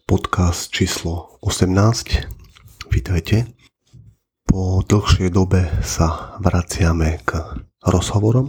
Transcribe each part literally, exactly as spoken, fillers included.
podcast číslo osemnásť. Vítajte. Po dlhšej dobe sa vraciame k rozhovorom,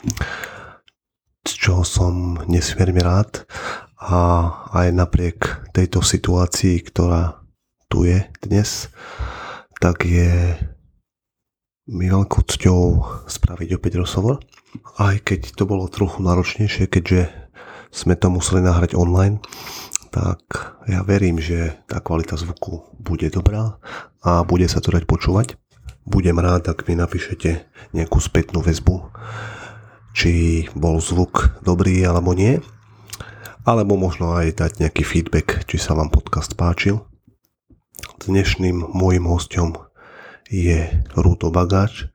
z čoho som nesmierne rád a aj napriek tejto situácii, ktorá tu je dnes, tak je mi veľkou cťou spraviť opäť rozhovor. Aj keď to bolo trochu náročnejšie, keďže sme to museli nahrať online, tak ja verím, že tá kvalita zvuku bude dobrá a bude sa to dať počúvať. Budem rád, ak mi napíšete nejakú spätnú väzbu, či bol zvuk dobrý alebo nie, alebo možno aj dať nejaký feedback, či sa vám podcast páčil. Dnešným môjim hosťom je Rudo Bagáč,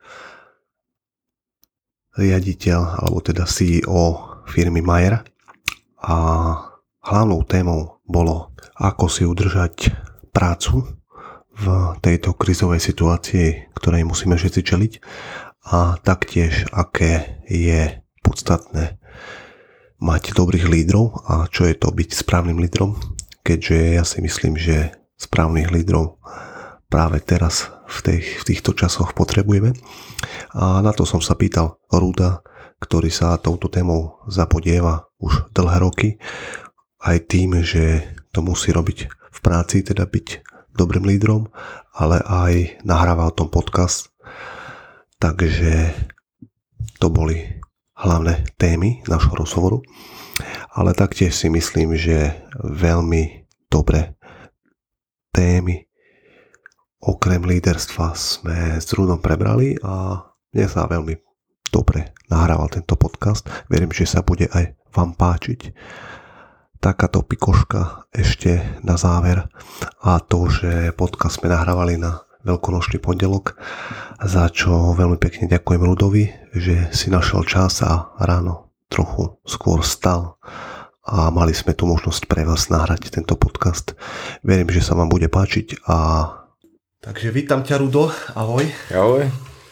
riaditeľ alebo teda sí í ó firmy Mayer, a hlavnou témou bolo, ako si udržať prácu v tejto krízovej situácii, ktorej musíme všetci čeliť, a taktiež, aké je podstatné mať dobrých lídrov a čo je to byť správnym lídrom, keďže ja si myslím, že správnych lídrov práve teraz v, tej, v týchto časoch potrebujeme. A na to som sa pýtal Ruda, ktorý sa touto témou zapodieva už dlhé roky, aj tým, že to musí robiť v práci, teda byť dobrým lídrom, ale aj nahráva o tom podcast. Takže to boli hlavné témy našho rozhovoru. Ale taktiež si myslím, že veľmi dobré témy okrem líderstva sme s Rudom prebrali a mne sa veľmi dobre nahrával tento podcast. Verím, že sa bude aj vám páčiť. Takáto pikoška ešte na záver, a to, že podcast sme nahrávali na veľkonočný pondelok, za čo veľmi pekne ďakujem Rudovi, že si našiel čas a ráno trochu skôr stal a mali sme tu možnosť pre vás nahrať tento podcast. Verím, že sa vám bude páčiť. A takže vítam ťa, Rudo, ahoj. Ahoj.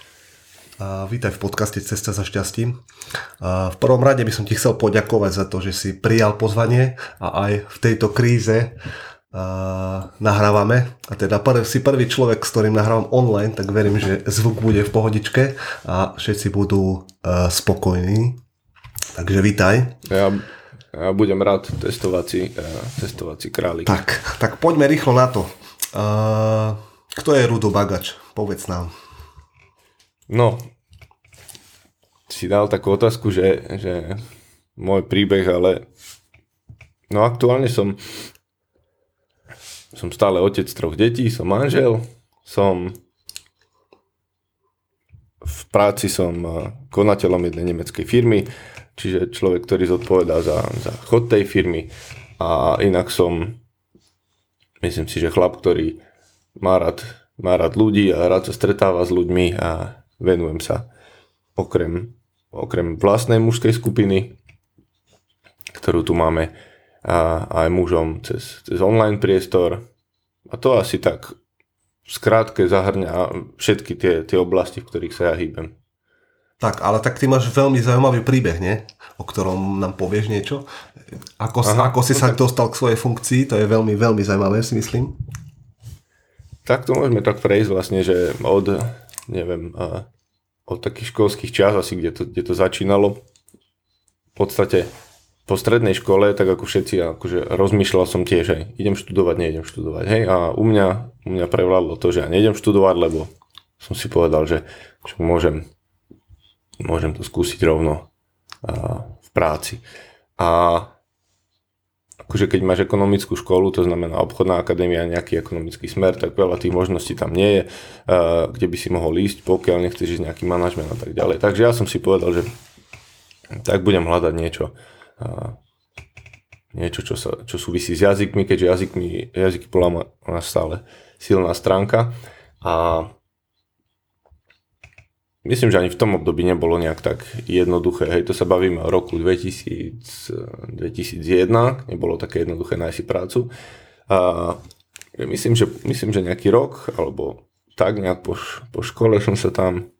A vítaj v podcaste Cesta za šťastím. A v prvom rade by som ti chcel poďakovať za to, že si prijal pozvanie a aj v tejto kríze a nahrávame. A teda prv, si prvý človek, s ktorým nahrávam online, tak verím, že zvuk bude v pohodičke a všetci budú uh, spokojní. Takže vítaj. Ja, ja budem rád testovací, uh, testovací králik. Tak, tak poďme rýchlo na to. Uh, kto je Rudo Bagáč? Povedz nám. No, si dal takú otázku, že, že môj príbeh, ale no aktuálne som som stále otec troch detí, som manžel, som v práci som konateľom jednej nemeckej firmy, čiže človek, ktorý zodpovedá za, za chod tej firmy, a inak som, myslím si, že chlap, ktorý má rád, má rád ľudí a rád sa stretáva s ľuďmi a venujem sa okrem, okrem vlastnej mužskej skupiny, ktorú tu máme, a aj mužom cez, cez online priestor. A to asi tak v skrátke zahrňa všetky tie, tie oblasti, v ktorých sa ja hýbem. Tak, ale tak ty máš veľmi zaujímavý príbeh, nie? O ktorom nám povieš niečo? Ako, Aha, ako si no sa tak dostal k svojej funkcii, to je veľmi, veľmi zaujímavé, si myslím. Tak to môžeme tak prejsť vlastne, že od, neviem, od takých školských čias asi, kde to, kde to začínalo. V podstate po strednej škole, tak ako všetci, akože rozmýšľal som tiež, hej, idem študovať, neidem študovať, hej, a u mňa, u mňa prevládlo to, že ja neidem študovať, lebo som si povedal, že, že môžem, môžem to skúsiť rovno a, v práci. A akože keď máš ekonomickú školu, to znamená obchodná akadémia, nejaký ekonomický smer, tak veľa tých možností tam nie je, a, kde by si mohol ísť, pokiaľ nechceš ísť nejaký manažment a tak ďalej. Takže ja som si povedal, že tak budem hľadať niečo, a niečo, čo, sa, čo súvisí s jazykmi, keďže jazykmi, jazyky bola ona stále silná stránka, a myslím, že ani v tom období nebolo nejak tak jednoduché. Hej, to sa bavíme o roku dvetisíc, dvetisícjeden, nebolo také jednoduché nájsť si prácu. A myslím, že, myslím, že nejaký rok, alebo tak nejak po, po škole som sa tam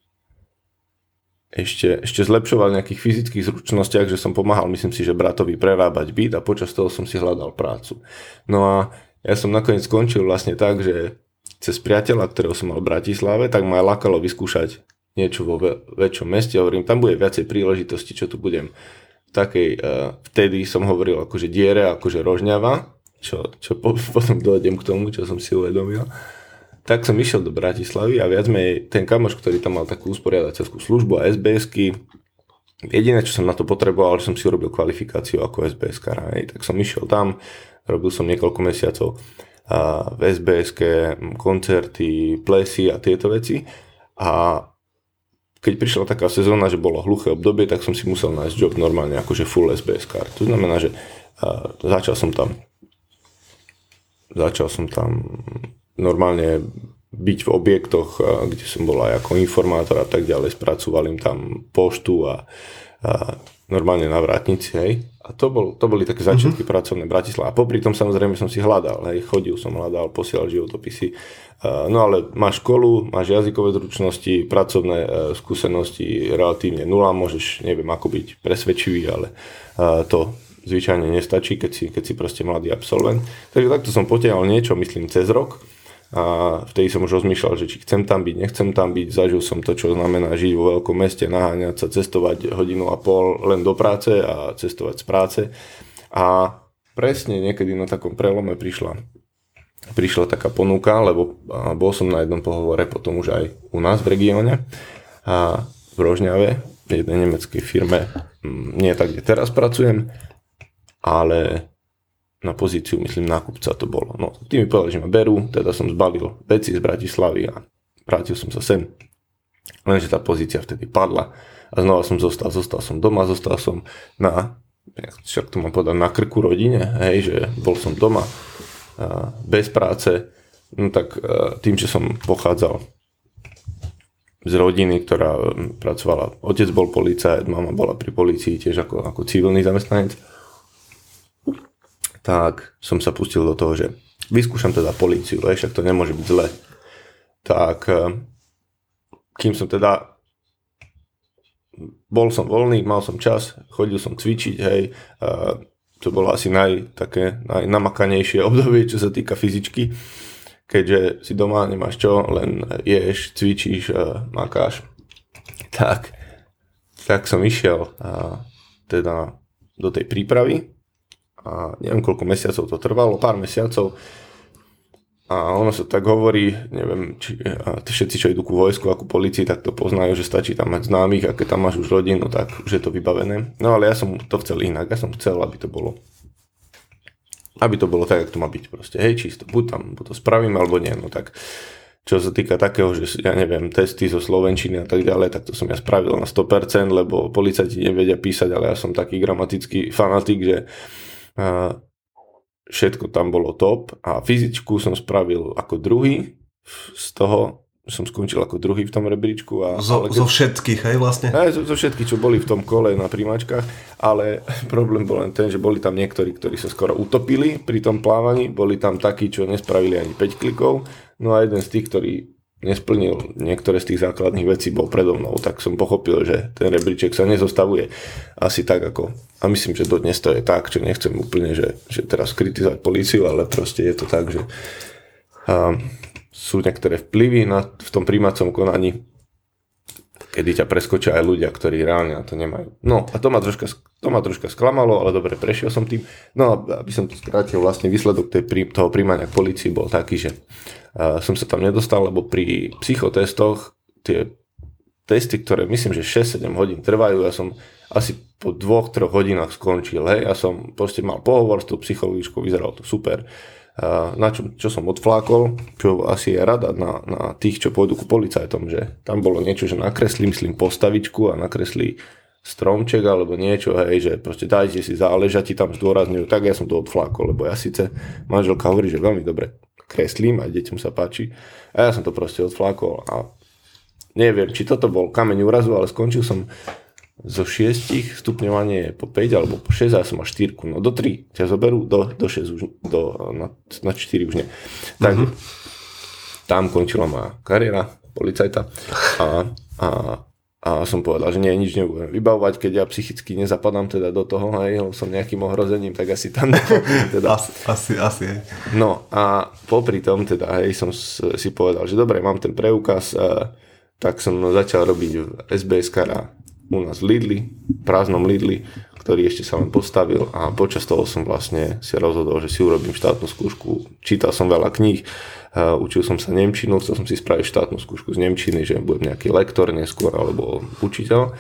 ešte, ešte zlepšoval v nejakých fyzických zručnostiach, že som pomáhal, myslím si, že bratovi prerábať byt, a počas toho som si hľadal prácu. No a ja som nakoniec skončil vlastne tak, že cez priateľa, ktorého som mal v Bratislave, tak ma lákalo vyskúšať niečo vo ve- väčšom meste. Hovorím, tam bude viacej príležitosti, čo tu budem. V takej, uh, vtedy som hovoril akože diere, akože Rožňava, čo, čo po, potom dojdem k tomu, čo som si uvedomil. Tak som išiel do Bratislavy a viac menej ten kamoš, ktorý tam mal takú usporiadateľskú službu a es bé esky, jediné, čo som na to potreboval, že som si urobil kvalifikáciu ako es bé eskara, tak som išiel tam, robil som niekoľko mesiacov a v es bé eske, koncerty, plesy a tieto veci. A keď prišla taká sezóna, že bolo hluché obdobie, tak som si musel nájsť job normálne akože full es bé eskar. To znamená, že uh, začal som tam začal som tam normálne byť v objektoch, uh, kde som bol aj ako informátor a tak ďalej. Spracúval im tam poštu a, a normálne na vrátnici, hej. A to, bol, to boli také začiatky mm-hmm. pracovné Bratislava. A popri tom samozrejme som si hľadal, hej, chodil som, hľadal, posielal životopisy. Uh, no ale máš školu, máš jazykové zručnosti, pracovné uh, skúsenosti relatívne nula, môžeš, neviem ako byť presvedčivý, ale uh, to zvyčajne nestačí, keď si, keď si proste mladý absolvent. Takže takto som potiahol niečo, myslím, cez rok. A vtedy som už rozmýšľal, že či chcem tam byť, nechcem tam byť. Zažil som to, čo znamená žiť vo veľkom meste, naháňať sa, cestovať hodinu a pol len do práce a cestovať z práce. A presne niekedy na takom prelome prišla, prišla taká ponuka, lebo bol som na jednom pohovore potom už aj u nás v regióne a v Rožňave, v jednej nemeckej firme, nie tak, kde teraz pracujem, ale na pozíciu, myslím, nákupca to bolo. No, tí mi povedali, že ma berú, teda som zbalil veci z Bratislavy a vrátil som sa sem. Lenže tá pozícia vtedy padla a znova som zostal, zostal som doma, zostal som na, však to mám povedať, na krku rodine, hej, že bol som doma bez práce, no tak tým, že som pochádzal z rodiny, ktorá pracovala, otec bol policajt, mama bola pri polícii tiež ako, ako civilný zamestnanec, tak som sa pustil do toho, že vyskúšam teda políciu, lebo však to nemôže byť zle. Tak kým som teda bol som voľný, mal som čas, chodil som cvičiť, hej, to bolo asi naj, také najnamakanejšie obdobie, čo sa týka fyzičky, keďže si doma nemáš čo, len ješ, cvičíš, makáš. Tak, tak som išiel teda do tej prípravy. A neviem, koľko mesiacov to trvalo, pár mesiacov. A ono sa tak hovorí, neviem, či všetci, čo idú ku vojsku a ku polícii, tak to poznajú, že stačí tam mať známych a keď tam máš už rodinu, tak už je to vybavené. No ale ja som to chcel inak, ja som chcel, aby to bolo aby to bolo tak, ako to má byť proste. Hej, čisto, buď tam, buď to spravím, alebo nie, no tak čo sa týka takého, že ja neviem, testy zo slovenčiny a tak ďalej, tak to som ja spravil na sto percent, lebo policajti nevedia písať, ale ja som taký gramatický fanatik, že a všetko tam bolo top a fyzičku som spravil ako druhý, z toho som skončil ako druhý v tom rebríčku. A, zo, keď, zo všetkých, hej, vlastne? Aj, zo, zo všetkých, čo boli v tom kole na príjmačkách, ale problém bol len ten, že boli tam niektorí, ktorí sa skoro utopili pri tom plávaní, boli tam takí, čo nespravili ani päť klikov, no a jeden z tých, ktorý nesplnil niektoré z tých základných vecí, bol predo mnou, tak som pochopil, že ten rebríček sa nezostavuje asi tak ako, a myslím, že dodnes to je tak, čo nechcem úplne, že, že teraz kritizovať políciu, ale proste je to tak, že um, sú niektoré vplyvy na, v tom príjmacom konaní, kedy ťa preskočia aj ľudia, ktorí reálne na to nemajú. No a to ma troška, to ma troška sklamalo, ale dobre, prešiel som tým. No a aby som to skrátil, vlastne výsledok tej, toho príjmania k polícii bol taký, že uh, som sa tam nedostal, lebo pri psychotestoch tie testy, ktoré myslím, že šesť sedem hodín trvajú, ja som asi po dvoch, troch hodinách skončil, hej, ja som proste mal pohovor s tou psychologičkou, vyzeralo to super. Na čo, čo som odflákol, čo asi je rada na, na tých, čo pôjdu ku policajtom, že tam bolo niečo, že nakreslí, myslím, postavičku a nakreslí stromček alebo niečo, hej, že proste dajte si záležať, ti tam zdôrazňujú, tak ja som to odflákol, lebo ja síce, manželka hovorí, že veľmi dobre kreslím a deťom sa páči a ja som to proste odflákol a neviem, či toto bol kameň úrazu, ale skončil som zo šiestich stupňovanie je po päť alebo po šesť a ja som mal štyrku, no do tri ťa zoberú, do, do šesť už, do, na, na štyri už nie. Tak mm-hmm. tam končila moja kariéra policajta a, a A som povedal, že nie, nič nebudem vybavovať, keď ja psychicky nezapadám teda do toho, hej, som nejakým ohrozením, tak asi tam teda. Asi, asi, asi, hej. No a popri tom teda, hej, som si povedal, že dobre, mám ten preukaz, tak som začal robiť v es bé eska u nás v Lidli, prázdnom Lidli, ktorý ešte sa len postavil a počas toho som vlastne si rozhodol, že si urobím štátnu skúšku. Čítal som veľa kníh, uh, učil som sa nemčinu, chcel som si spraviť štátnu skúšku z nemčiny, že budem nejaký lektor neskôr alebo učiteľ.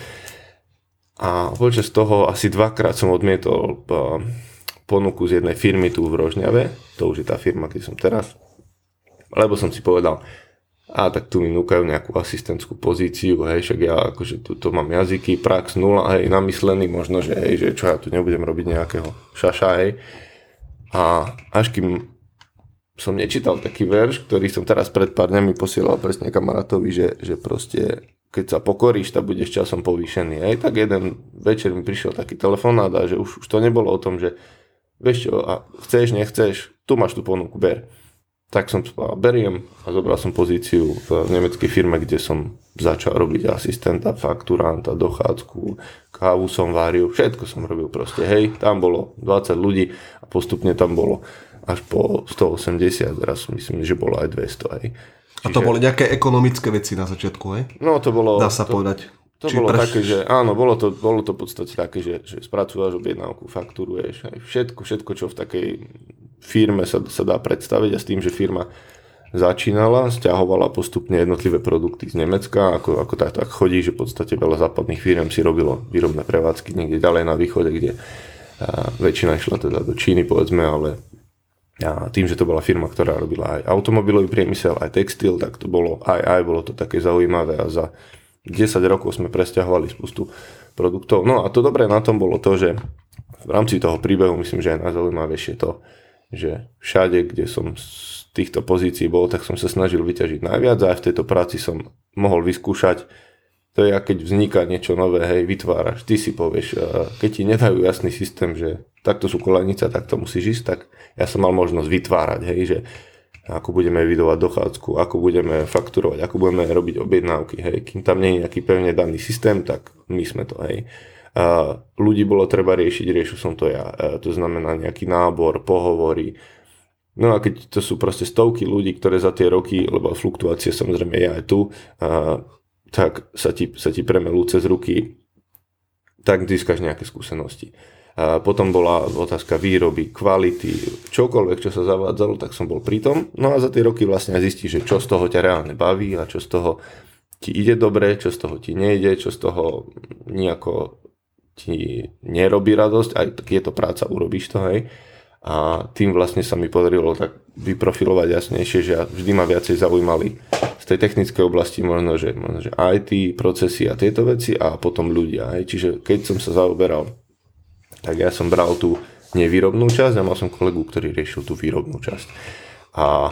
A počas toho asi dvakrát som odmietol uh, ponuku z jednej firmy tu v Rožňave, to už je tá firma, kde som teraz, lebo som si povedal, a tak tu mi núkajú nejakú asistentskú pozíciu, hej, však ja akože tu to mám jazyky, prax nula, hej, namyslený možno, že hej, že čo ja tu nebudem robiť nejakého šaša, hej. A až kým som nečítal taký verš, ktorý som teraz pred pár dňami posielal presne kamarátovi, že, že proste keď sa pokoríš, tak budeš časom povýšený, hej, tak jeden večer mi prišiel taký telefonát a že už, už to nebolo o tom, že vieš čo, a chceš, nechceš, tu máš tú ponuku, ber. Tak som povedal, beriem a zobral som pozíciu v nemeckej firme, kde som začal robiť asistenta, fakturanta, dochádzku, kávu som varil, všetko som robil proste, hej, tam bolo dvadsať ľudí a postupne tam bolo až po stoosemdesiat, teraz myslím, že bolo aj dvesto, hej. Čiže... A to boli nejaké ekonomické veci na začiatku, hej? No to bolo... Dá sa to, povedať. To Či bolo preš... také, že áno, bolo to, bolo to v podstate také, že, že spracúvaš objednávku, fakturuješ, hej, všetko, všetko, čo v takej firme sa, sa dá predstaviť a s tým, že firma začínala, sťahovala postupne jednotlivé produkty z Nemecka, ako, ako tak, tak chodí, že v podstate veľa západných firm si robilo výrobné prevádzky niekde ďalej na východe, kde a, väčšina išla teda do Číny, povedzme, ale a tým, že to bola firma, ktorá robila aj automobilový priemysel, aj textil, tak to bolo aj, aj bolo to také zaujímavé a za desať rokov sme presťahovali spustu produktov. No a to dobré na tom bolo to, že v rámci toho príbehu myslím, že aj najzaujímavejšie to, že všade, kde som z týchto pozícií bol, tak som sa snažil vyťažiť najviac a aj v tejto práci som mohol vyskúšať. To je, keď vzniká niečo nové, hej, vytváraš, ty si povieš, keď ti nedajú jasný systém, že takto sú kolejnice, tak to musíš ísť, tak ja som mal možnosť vytvárať, hej, že ako budeme evidovať dochádzku, ako budeme fakturovať, ako budeme robiť objednávky, hej, kým tam nie je nejaký pevne daný systém, tak my sme to, hej. A ľudí bolo treba riešiť, riešil som to ja, a to znamená nejaký nábor, pohovory. No a keď to sú proste stovky ľudí, ktoré za tie roky, lebo fluktuácie samozrejme je aj tu, a, tak sa ti, sa ti premelú cez ruky, tak získaš nejaké skúsenosti. A potom bola otázka výroby, kvality, čokoľvek, čo sa zavádzalo, tak som bol pri tom. No a za tie roky vlastne zistíš, že čo z toho ťa reálne baví a čo z toho ti ide dobre, čo z toho ti nejde, čo z toho nejako ti nerobí radosť, aj je to práca, urobíš to, hej. A tým vlastne sa mi podarilo tak vyprofilovať jasnejšie, že vždy ma viacej zaujímali z tej technickej oblasti možno, že, možno, že í té, procesy a tieto veci a potom ľudia, hej. Čiže keď som sa zaoberal, tak ja som bral tú nevýrobnú časť a mal som kolegu, ktorý riešil tú výrobnú časť. A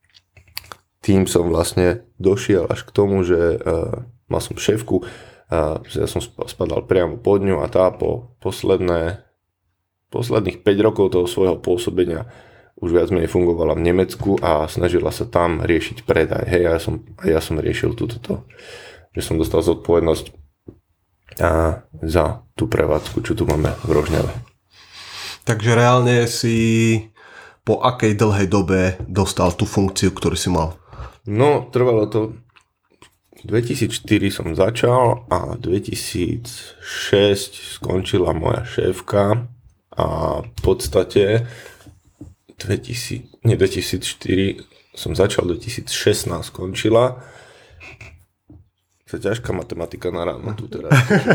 tým som vlastne došiel až k tomu, že uh, mal som šéfku, uh, ja som spadal priamo pod ňu a tá po posledné, posledných päť rokov toho svojho pôsobenia už viac menej fungovala v Nemecku a snažila sa tam riešiť predaj. Hej, a ja som, a ja som riešil túto, že som dostal zodpovednosť a za tú prevádzku, čo tu máme v Rožňave. Takže reálne si po akej dlhej dobe dostal tú funkciu, ktorú si mal? No, trvalo to. dvetisícštyri som začal a dvetisícšesť skončila moja šéfka a v podstate dvetisíc, nie, dvetisícštyri som začal, dvetisícšestnásť skončila. To je ťažká matematika na ráno tu teraz.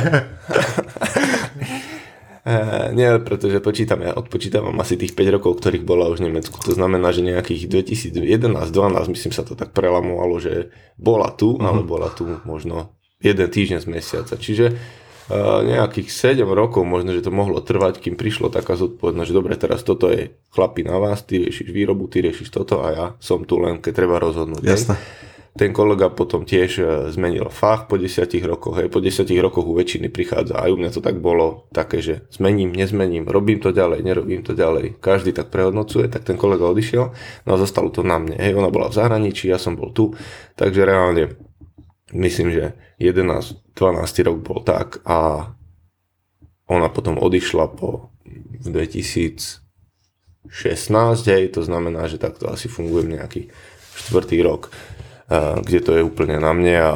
Nie, pretože počítam, ja odpočítavam asi tých päť rokov, ktorých bola už v Nemecku. To znamená, že nejakých dvetisícjedenásť dvanásť, myslím sa to tak prelamovalo, že bola tu, uh-huh. ale bola tu možno jeden týždeň z mesiaca. Čiže uh, nejakých sedem rokov možno, že to mohlo trvať, kým prišlo taká zodpovednosť, že dobre, teraz toto je chlapi na vás, ty riešiš výrobu, ty riešiš toto a ja som tu len, keď treba rozhodnúť. Jasné. Ten kolega potom tiež zmenil fach po desiatich rokoch. Hej. Po desiatich rokoch u väčšiny prichádza. Aj u mňa to tak bolo také, že zmením, nezmením, robím to ďalej, nerobím to ďalej. Každý tak prehodnocuje, tak ten kolega odišiel, no a zostalo to na mne. Hej. Ona bola v zahraničí, ja som bol tu, takže reálne myslím, že jedenásť dvanásť rok bol tak a ona potom odišla po v dvetisícšestnásť, hej, to znamená, že takto asi fungujem nejaký štvrtý rok, kde to je úplne na mne a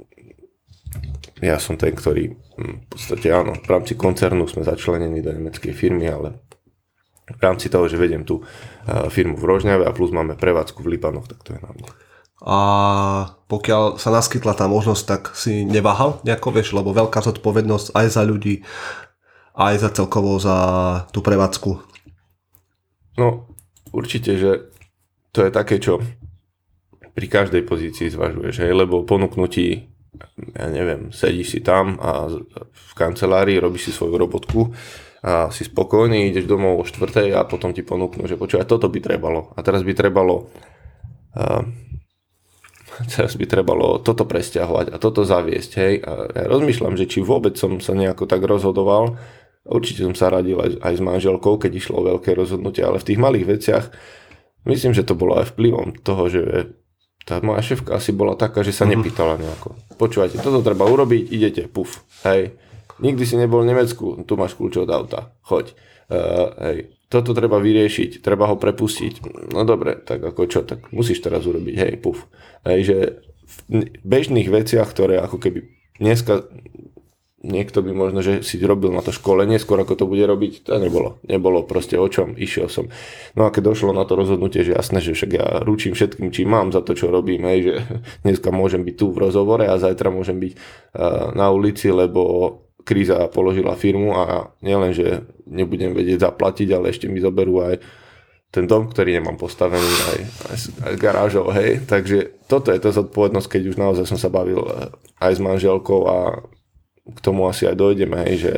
ja som ten, ktorý v podstate áno, v rámci koncernu sme začlenení do nemeckej firmy, ale v rámci toho, že vediem tú firmu v Rožňave a plus máme prevádzku v Lipanoch, tak to je na mne. A pokiaľ sa naskytla tá možnosť, tak si neváhal nejako, vieš, lebo veľká zodpovednosť aj za ľudí, aj za celkovo za tú prevádzku. No, určite, že to je také, čo pri každej pozícii zvažuješ, hej, lebo ponúknutí, ja neviem, sedíš si tam a v kancelárii robíš si svoju robotku a si spokojný, ideš domov o štvrtej a potom ti ponúknú, že počúvaj, toto by trebalo a teraz by trebalo uh, teraz by trebalo toto presťahovať a toto zaviesť, hej, a ja rozmýšľam, že či vôbec som sa nejako tak rozhodoval. Určite som sa radil aj, aj s manželkou, keď išlo o veľké rozhodnutie, ale v tých malých veciach myslím, že to bolo aj vplyvom toho, že tá moja šéfka asi bola taká, že sa nepýtala nejako. Počúvajte, toto treba urobiť, idete, puf, hej. Nikdy si nebol v Nemecku, tu máš kľúče od auta, choď. Uh, hej. Toto treba vyriešiť, treba ho prepustiť. No dobre, tak ako čo, tak musíš teraz urobiť, hej, puf. Hej, že v bežných veciach, ktoré ako keby dneska niekto by možno, že si robil na to školenie, skôr ako to bude robiť, to nebolo. Nebolo proste o čom, išiel som. No a keď došlo na to rozhodnutie, že jasné, že však ja ručím všetkým, čím mám za to, čo robím, hej, že dneska môžem byť tu v rozhovore a zajtra môžem byť uh, na ulici, lebo kríza položila firmu a nielen, že nebudem vedieť zaplatiť, ale ešte mi zoberú aj ten dom, ktorý nemám postavený, aj, aj, aj garážov, hej. Takže toto je to zodpovednosť, keď už naozaj som sa bavil aj s manželkou a k tomu asi aj dojdeme, hej, že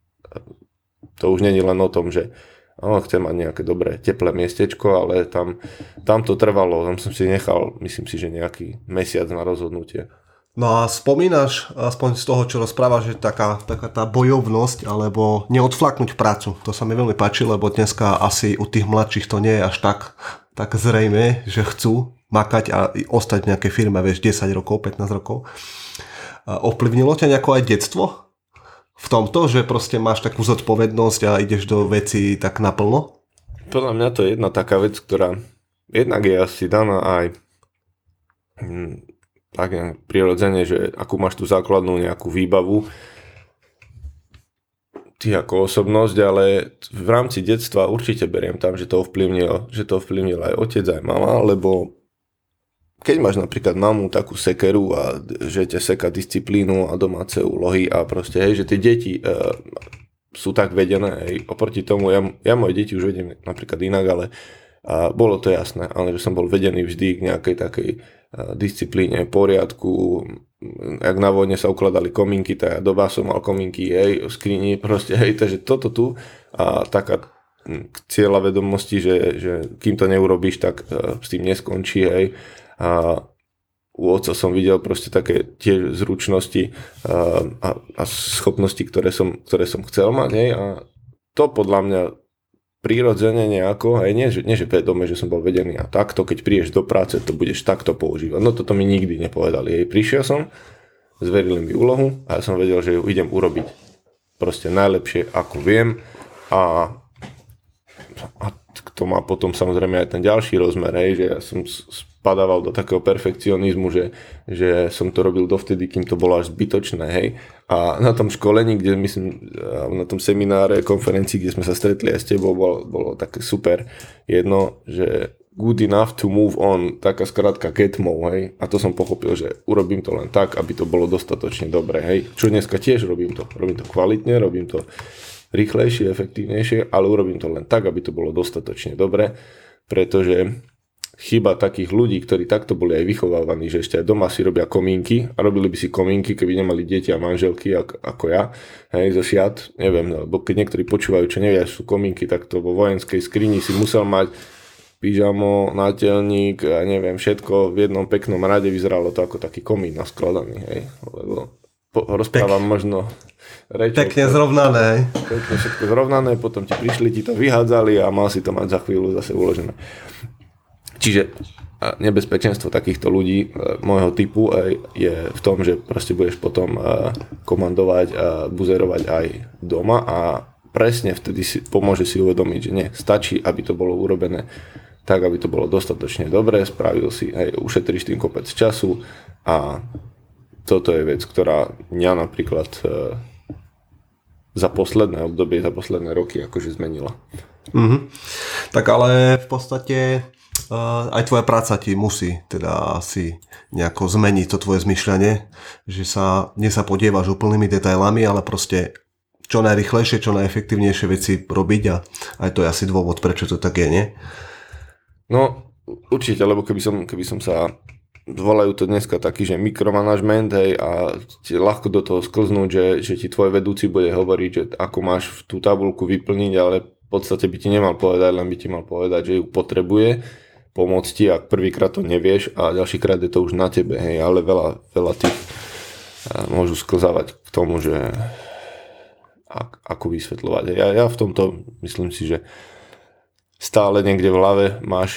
to už nie je len o tom, že oh, chcem mať nejaké dobré, teplé miestečko, ale tam, tam to trvalo, tam som si nechal, myslím si, že nejaký mesiac na rozhodnutie. No a spomínaš, aspoň z toho, čo rozprávaš, že taká, taká tá bojovnosť, alebo neodflaknúť prácu. To sa mi veľmi páči, lebo dneska asi u tých mladších to nie je až tak, tak zrejme, že chcú makať a ostať v nejakej firme, vieš, desať rokov, pätnásť rokov. A ovplyvnilo ťa nejako aj detstvo v tomto, že proste máš takú zodpovednosť a ideš do veci tak naplno? Podľa mňa to je jedna taká vec, ktorá jednak je asi daná aj tak prirodzene, že akú máš tú základnú nejakú výbavu ty ako osobnosť, ale v rámci detstva určite beriem tam, že to ovplyvnil, že to ovplyvnil aj otec, aj mama, lebo keď máš napríklad mamu takú sekeru a že ťa seka disciplínu a domáce úlohy a proste, hej, že tie deti e, sú tak vedené, hej, oproti tomu, ja, ja moje deti už vediem napríklad inak, ale a bolo to jasné, ale že som bol vedený vždy k nejakej takej disciplíne, poriadku, ak na vojne sa ukladali komínky, tak ja doma som mal komínky, hej, v skrini, proste, hej, takže toto tu a taká cieľa vedomosti, že, že kým to neurobíš, tak uh, s tým neskončí, hej, a u otca som videl proste také tie zručnosti uh, a, a schopnosti, ktoré som, ktoré som chcel mať, hej, a to podľa mňa prirodzene nejako, aj nie, že, nie že vedome, že som bol vedený a takto, keď prídeš do práce, to budeš takto používať. No toto mi nikdy nepovedali. Hej, prišiel som, zverili mi úlohu a ja som vedel, že ju idem urobiť proste najlepšie, ako viem a, a to má potom samozrejme aj ten ďalší rozmer, hej, že ja som spadával do takého perfekcionizmu, že, že som to robil dovtedy, kým to bolo až zbytočné, hej. A na tom školení, kde myslím, na tom semináre, konferencii, kde sme sa stretli aj s tebou, bolo, bolo také super jedno, že good enough to move on, taká skrátka get move, hej. A to som pochopil, že urobím to len tak, aby to bolo dostatočne dobré, hej. Čo dneska tiež robím to. Robím to kvalitne, robím to rýchlejšie, efektívnejšie, ale urobím to len tak, aby to bolo dostatočne dobré, pretože chyba takých ľudí, ktorí takto boli aj vychovávaní, že ešte aj doma si robia komínky a robili by si komínky, keby nemali deti a manželky ako, ako ja, hej, zo šiat, neviem, lebo keď niektorí počúvajú, čo nevia, sú komínky, tak to vo vojenskej skrini si musel mať pyžamo, náteľník a neviem, všetko v jednom peknom rade, vyzeralo to ako taký komín naskladaný, hej, lebo po, rozprávam Pek, možno rečok. Pekne zrovnané. Pekne všetko zrovnané, potom ti prišli, ti to vyhádzali a mal si to mať za chvíľu zase uložené. Čiže a nebezpečenstvo takýchto ľudí môjho typu je v tom, že proste budeš potom komandovať a buzerovať aj doma a presne vtedy si pomôže si uvedomiť, že nie, stačí, aby to bolo urobené tak, aby to bolo dostatočne dobré, spravil si, hej, ušetríš tým kopec času a toto je vec, ktorá mňa napríklad za posledné obdobie, za posledné roky akože zmenila. Mm-hmm. Tak ale v podstate uh, aj tvoja práca ti musí teda asi nejako zmeniť to tvoje zmyšľanie, že sa nesapodievaš úplnými detailami, ale proste čo najrychlejšie, čo najefektívnejšie veci robiť a aj to je asi dôvod, prečo to tak je, nie? No určite, lebo keby som, keby som sa volajú to dneska taký, že mikromanagement, hej, a ti ľahko do toho sklznúť, že, že ti tvoj vedúci bude hovoriť, že ako máš tú tabuľku vyplniť, ale v podstate by ti nemal povedať, len by ti mal povedať, že ju potrebuje pomôcť ti, ak prvýkrát to nevieš a ďalšíkrát je to už na tebe, hej, ale veľa, veľa tých môžu sklzávať k tomu, že ako vysvetľovať. Ja, ja v tomto myslím si, že stále niekde v hlave máš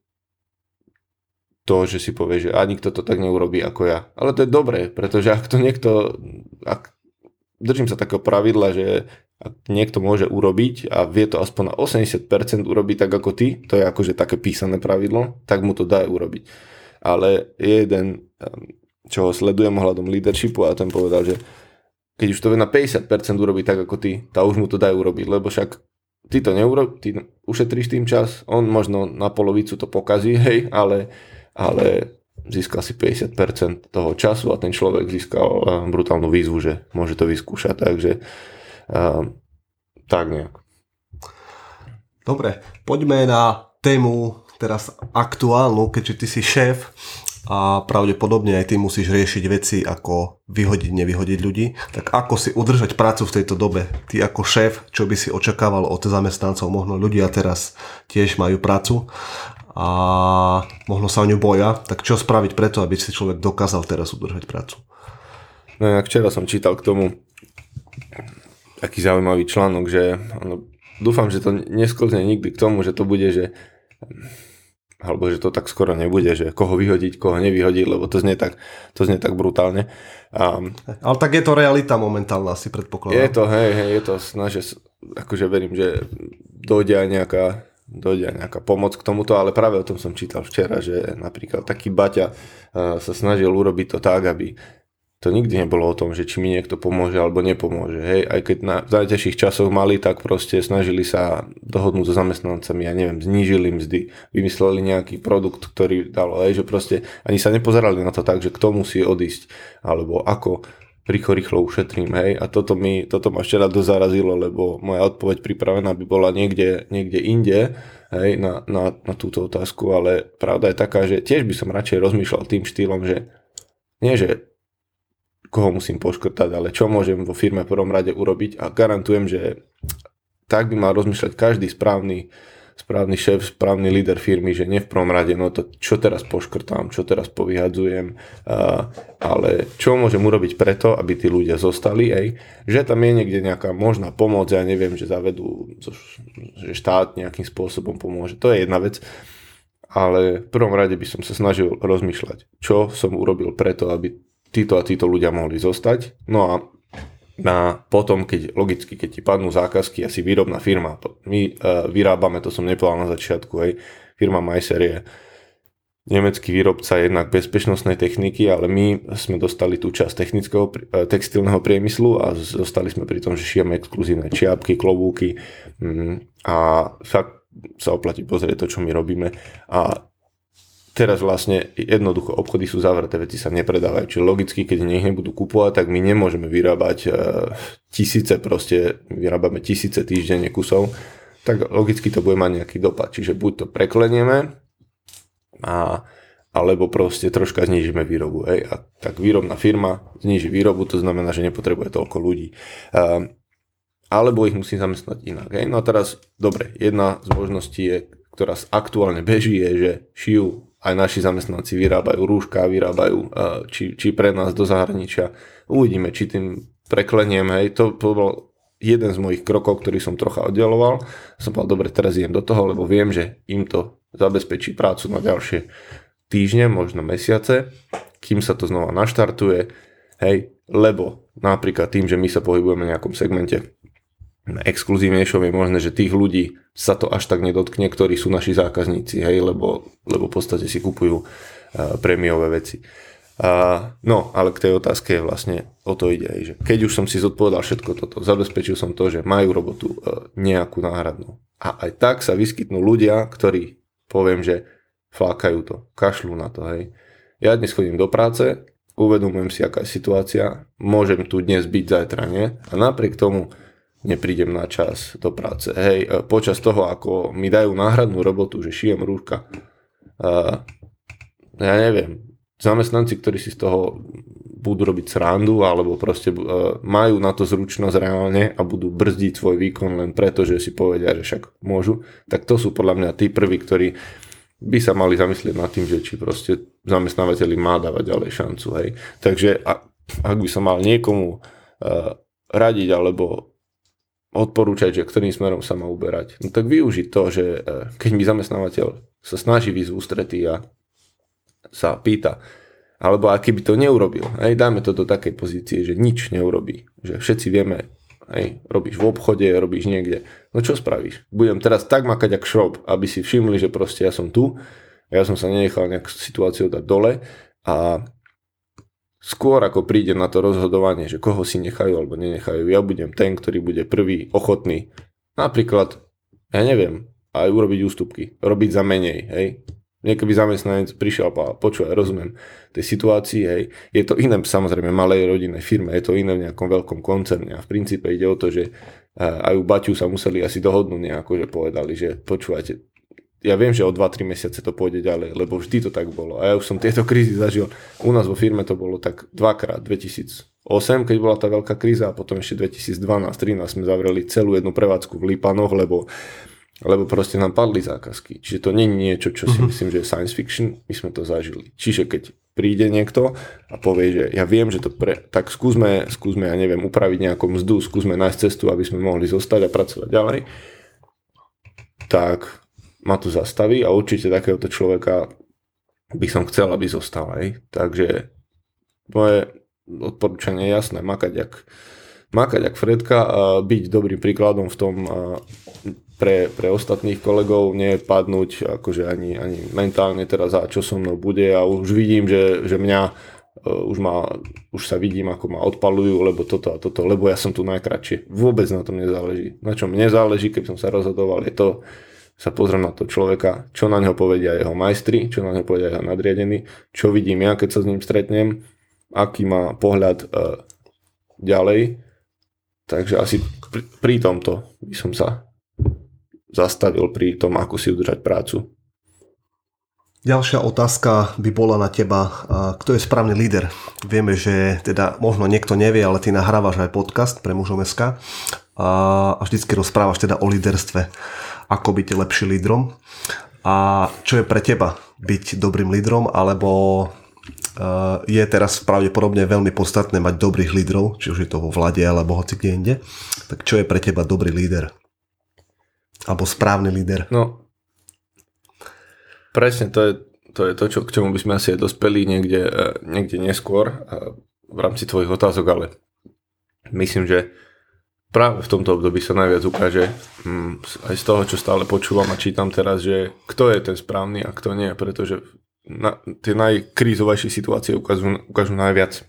to, že si povie, že a nikto to tak neurobí ako ja. Ale to je dobré, pretože ak to niekto, ak držím sa takého pravidla, že ak niekto môže urobiť a vie to aspoň na osemdesiat percent urobiť tak ako ty, to je akože také písané pravidlo, tak mu to daj urobiť. Ale je jeden, čo ho sledujem ohľadom leadershipu a ten povedal, že keď už to vie na päťdesiat percent urobiť tak ako ty, tak už mu to daj urobiť, lebo však ty to neurob, ty ušetríš tým čas, on možno na polovicu to pokazí, hej, ale ale získal si päťdesiat percent toho času a ten človek získal brutálnu výzvu, že môže to vyskúšať, takže uh, tak nejak. Dobre, poďme na tému teraz aktuálnu, keďže ty si šéf a pravdepodobne aj ty musíš riešiť veci ako vyhodiť, nevyhodiť ľudí, tak ako si udržať prácu v tejto dobe? Ty ako šéf, čo by si očakával od zamestnancov? Možno ľudia teraz tiež majú prácu a možno sa o ňu boja, tak čo spraviť preto, aby si človek dokázal teraz udržať prácu? No ja včera som čítal k tomu taký zaujímavý článok, že ano, dúfam, že to nesklzne nikdy k tomu, že to bude, že alebo že to tak skoro nebude, že koho vyhodiť, koho nevyhodiť, lebo to znie tak, to znie tak brutálne. Um, Ale tak je to realita momentálna, si predpokladám. Je to, hej, hej, je to snaže, akože verím, že dojde aj nejaká dojde aj nejaká pomoc k tomuto, ale práve o tom som čítal včera, že napríklad taký Baťa uh, sa snažil urobiť to tak, aby to nikdy nebolo o tom, že či mi niekto pomôže alebo nepomôže. Hej, aj keď na najťažších časoch mali, tak proste snažili sa dohodnúť so zamestnancami, ja neviem, znížili mzdy, vymysleli nejaký produkt, ktorý dalo, hej, že proste ani sa nepozerali na to tak, že kto musí odísť, alebo ako rýchlo, rýchlo ušetrím, hej, a toto mi, toto ma včera dosť zarazilo, lebo moja odpoveď pripravená by bola niekde, niekde inde, hej, na, na, na túto otázku, ale pravda je taká, že tiež by som radšej rozmýšľal tým štýlom, že nie, že koho musím poškrtať, ale čo môžem vo firme v prvom rade urobiť a garantujem, že tak by mal rozmýšľať každý správny, správny šéf, správny líder firmy, že nie v prvom rade, no to čo teraz poškrtám, čo teraz povyhadzujem, uh, ale čo môžem urobiť preto, aby tí ľudia zostali, ej, že tam je niekde nejaká možná pomoc, ja neviem, že zavedú, že štát nejakým spôsobom pomôže, to je jedna vec, ale v prvom rade by som sa snažil rozmýšľať, čo som urobil preto, aby títo a títo ľudia mohli zostať. No a na potom, keď logicky, keď ti padnú zákazky, asi výrobná firma, my uh, vyrábame, to som nepovedal na začiatku, hej, firma Meiser je nemecký výrobca jednak bezpečnostnej techniky, ale my sme dostali tú časť technického uh, textilného priemyslu a zostali sme pri tom, že šijeme exkluzívne čiapky, klobúky um, a fakt sa oplatí pozrieť to, čo my robíme a teraz vlastne jednoducho obchody sú zavreté, veci sa nepredávajú. Čiže logicky, keď nech nebudú kupovať, tak my nemôžeme vyrábať e, tisíce, proste vyrábame tisíce týždenne kusov, tak logicky to bude mať nejaký dopad. Čiže buď to preklenieme, a, alebo proste troška znížime výrobu. Hej? A tak výrobná firma zníži výrobu, to znamená, že nepotrebuje toľko ľudí. E, alebo ich musí zamestnať inak. Hej? No a teraz, dobre, jedna z možností je, ktorá aktuálne beží, je, že šijú aj naši zamestnanci vyrábajú rúška, vyrábajú či, či pre nás do zahraničia. Uvidíme, či tým prekleniem, hej, to, to bol jeden z mojich krokov, ktorý som trocha oddeloval. Som povedal, dobre, teraz idem do toho, lebo viem, že im to zabezpečí prácu na ďalšie týždne, možno mesiace, kým sa to znova naštartuje, hej, lebo napríklad tým, že my sa pohybujeme v nejakom segmente exkluzívnejšom, je možné, že tých ľudí sa to až tak nedotkne, ktorí sú naši zákazníci, hej, lebo, lebo v podstate si kupujú uh, prémiové veci. Uh, no, ale k tej otázke vlastne o to ide, hej, že keď už som si zodpovedal všetko toto, zabezpečil som to, že majú robotu uh, nejakú náhradnú. A aj tak sa vyskytnú ľudia, ktorí, poviem, že flákajú to, kašľú na to, hej. Ja dnes chodím do práce, uvedomujem si, aká je situácia, môžem tu dnes byť, zajtra nie, a napriek tomu neprídem na čas do práce. Hej, počas toho, ako mi dajú náhradnú robotu, že šijem rúška, uh, ja neviem, zamestnanci, ktorí si z toho budú robiť srandu, alebo proste uh, majú na to zručnosť reálne a budú brzdiť svoj výkon len preto, že si povedia, že však môžu, tak to sú podľa mňa tí prví, ktorí by sa mali zamyslieť nad tým, že či proste zamestnávateľi má dávať ďalej šancu. Hej. Takže ak, ak by som mal niekomu uh, radiť alebo odporúčať, že ktorým smerom sa má uberať, no tak využiť to, že uh, keď mi zamestnávateľ sa snaží výsť v ústretí a sa pýta, alebo aký by to neurobil, hej, dáme to do takej pozície, že nič neurobí, že všetci vieme, hej, robíš v obchode, robíš niekde, no čo spravíš? Budem teraz tak makať jak šrob, aby si všimli, že proste ja som tu, ja som sa nenechal nejakú situáciu dať dole a skôr ako príde na to rozhodovanie, že koho si nechajú alebo nenechajú, ja budem ten, ktorý bude prvý ochotný, napríklad, ja neviem, aj urobiť ústupky, robiť za menej, hej. Niekedy zamestnanec prišiel a počúva, rozumiem tej situácii, hej. Je to iné samozrejme malej rodinnej firme, je to iné v nejakom veľkom koncerne a v princípe ide o to, že aj u Baťu sa museli asi dohodnúť nejako, že povedali, že počúvajte, ja viem, že o dva tri mesiace to pôjde ďalej, lebo vždy to tak bolo a ja už som tieto krízy zažil. U nás vo firme to bolo tak dvakrát, dvetisícosem, keď bola tá veľká kríza a potom ešte dvetisícdvanásť trinásť sme zavreli celú jednu prevádzku v Lípanoch, lebo lebo proste nám padli zákazky. Čiže to nie je niečo, čo si myslím, že je science fiction, my sme to zažili. Čiže keď príde niekto a povie, že ja viem, že to pre... tak skúsme, skúsme, ja neviem, upraviť nejakú mzdu, skúsme nájsť cestu, aby sme mohli zostať a pracovať ďalej, tak ma tu zastaví a určite takéhoto človeka by som chcel, aby zostal. Aj. Takže moje odporúčanie je jasné, makať jak, makať jak Fredka a byť dobrým príkladom v tom pre, pre ostatných kolegov, nie padnúť akože ani, ani mentálne teraz a čo so mnou bude a už vidím, že, že mňa uh, už, ma, už sa vidím, ako ma odpalujú, lebo toto a toto, lebo ja som tu najkratšie. Vôbec na tom nezáleží. Na čom mne záleží, keď som sa rozhodoval, je to sa pozriem na to človeka, čo na neho povedia jeho majstri, čo na neho povedia jeho nadriadení, čo vidím ja, keď sa s ním stretnem, aký má pohľad uh, ďalej. Takže asi pri, pri tomto by som sa zastavil pri tom, ako si udržať prácu. Ďalšia otázka by bola na teba, kto je správny líder? Vieme, že teda možno niekto nevie, ale ty nahrávaš aj podcast pre mužom bodka es ká a vždycky rozprávaš teda o líderstve, ako byť lepším lídrom. A čo je pre teba byť dobrým lídrom, alebo je teraz pravdepodobne veľmi podstatné mať dobrých lídrov, či už je to vo vlade alebo hoci kde inde. Tak čo je pre teba dobrý líder? Alebo správny líder? No, presne to je to, je to čo, k čomu by sme asi aj dospeli niekde, niekde neskôr v rámci tvojich otázok, ale myslím, že práve v tomto období sa najviac ukáže aj z toho, čo stále počúvam a čítam teraz, že kto je ten správny a kto nie, pretože na, tie najkrízovejšie situácie ukážu, ukážu najviac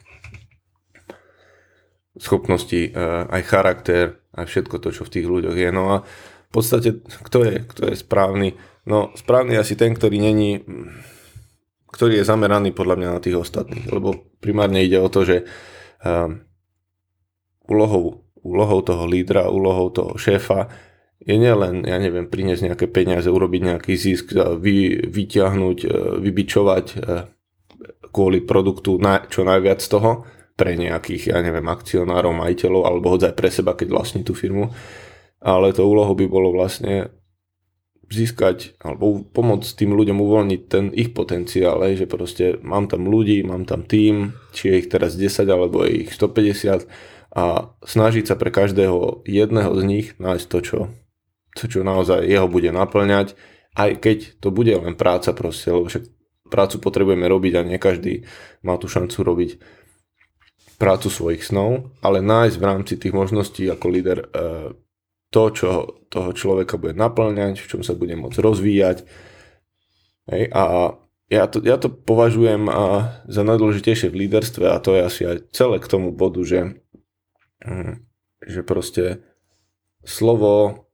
schopností, aj charakter, aj všetko to, čo v tých ľuďoch je. No a v podstate, kto je, kto je správny? No, správny je asi ten, ktorý není, ktorý je zameraný podľa mňa na tých ostatných, lebo primárne ide o to, že um, úlohou, úlohou toho lídra, úlohou toho šéfa je nielen, ja neviem, priniesť nejaké peniaze, urobiť nejaký zisk, vy, vyťahnuť, vybičovať kvôli produktu na, čo najviac z toho pre nejakých, ja neviem, akcionárov, majiteľov, alebo hoď aj pre seba, keď vlastní tú firmu. Ale to úlohou by bolo vlastne získať alebo pomôcť tým ľuďom uvoľniť ten ich potenciál, že proste mám tam ľudí, mám tam tím, či je ich teraz desať alebo je ich stopäťdesiat a snažiť sa pre každého jedného z nich nájsť to, čo, to, čo naozaj jeho bude naplňať, aj keď to bude len práca proste, lebo však prácu potrebujeme robiť a nie každý má tú šancu robiť prácu svojich snov, ale nájsť v rámci tých možností ako líder to, čo toho človeka bude naplňať, v čom sa bude môcť rozvíjať. Hej, a ja to, ja to považujem za najdôležitejšie v líderstve a to je asi aj celé k tomu bodu, že, že proste slovo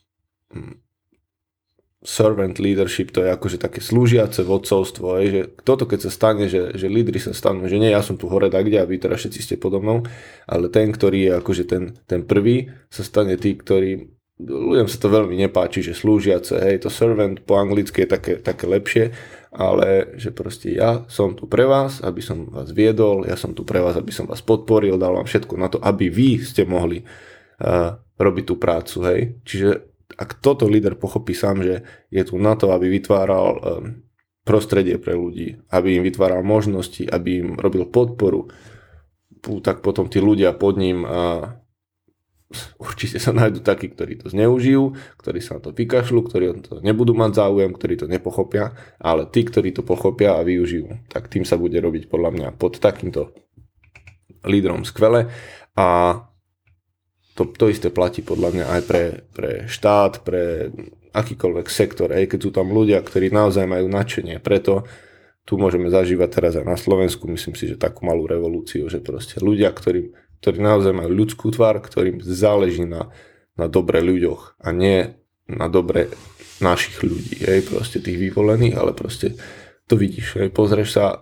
servant leadership, to je akože také slúžiace vodcovstvo, že toto keď sa stane, že, že lídri sa stanú, že nie ja som tu hore tak kde a vy teraz všetci ste podo mnou, ale ten, ktorý je akože ten, ten prvý, sa stane tí, ktorí, ľuďom sa to veľmi nepáči, že slúžiace, hej, to servant po anglicky je také, také lepšie, ale že proste ja som tu pre vás, aby som vás viedol, ja som tu pre vás, aby som vás podporil, dal vám všetko na to, aby vy ste mohli uh, robiť tú prácu, hej, čiže ak toto líder pochopí sám, že je tu na to, aby vytváral um, prostredie pre ľudí, aby im vytváral možnosti, aby im robil podporu, tak potom tí ľudia pod ním a určite sa nájdú takí, ktorí to zneužijú, ktorí sa na to vykašľú, ktorí to nebudú mať záujem, ktorí to nepochopia, ale tí, ktorí to pochopia a využijú, tak tým sa bude robiť podľa mňa pod takýmto lídrom skvele a To, to isté platí podľa mňa aj pre, pre štát, pre akýkoľvek sektor, aj keď sú tam ľudia, ktorí naozaj majú nadšenie. Preto tu môžeme zažívať teraz aj na Slovensku, myslím si, že takú malú revolúciu, že proste ľudia, ktorí, ktorí naozaj majú ľudskú tvár, ktorým záleží na, na dobre ľuďoch a nie na dobre našich ľudí, aj proste tých vyvolených, ale proste to vidíš, aj pozrieš sa,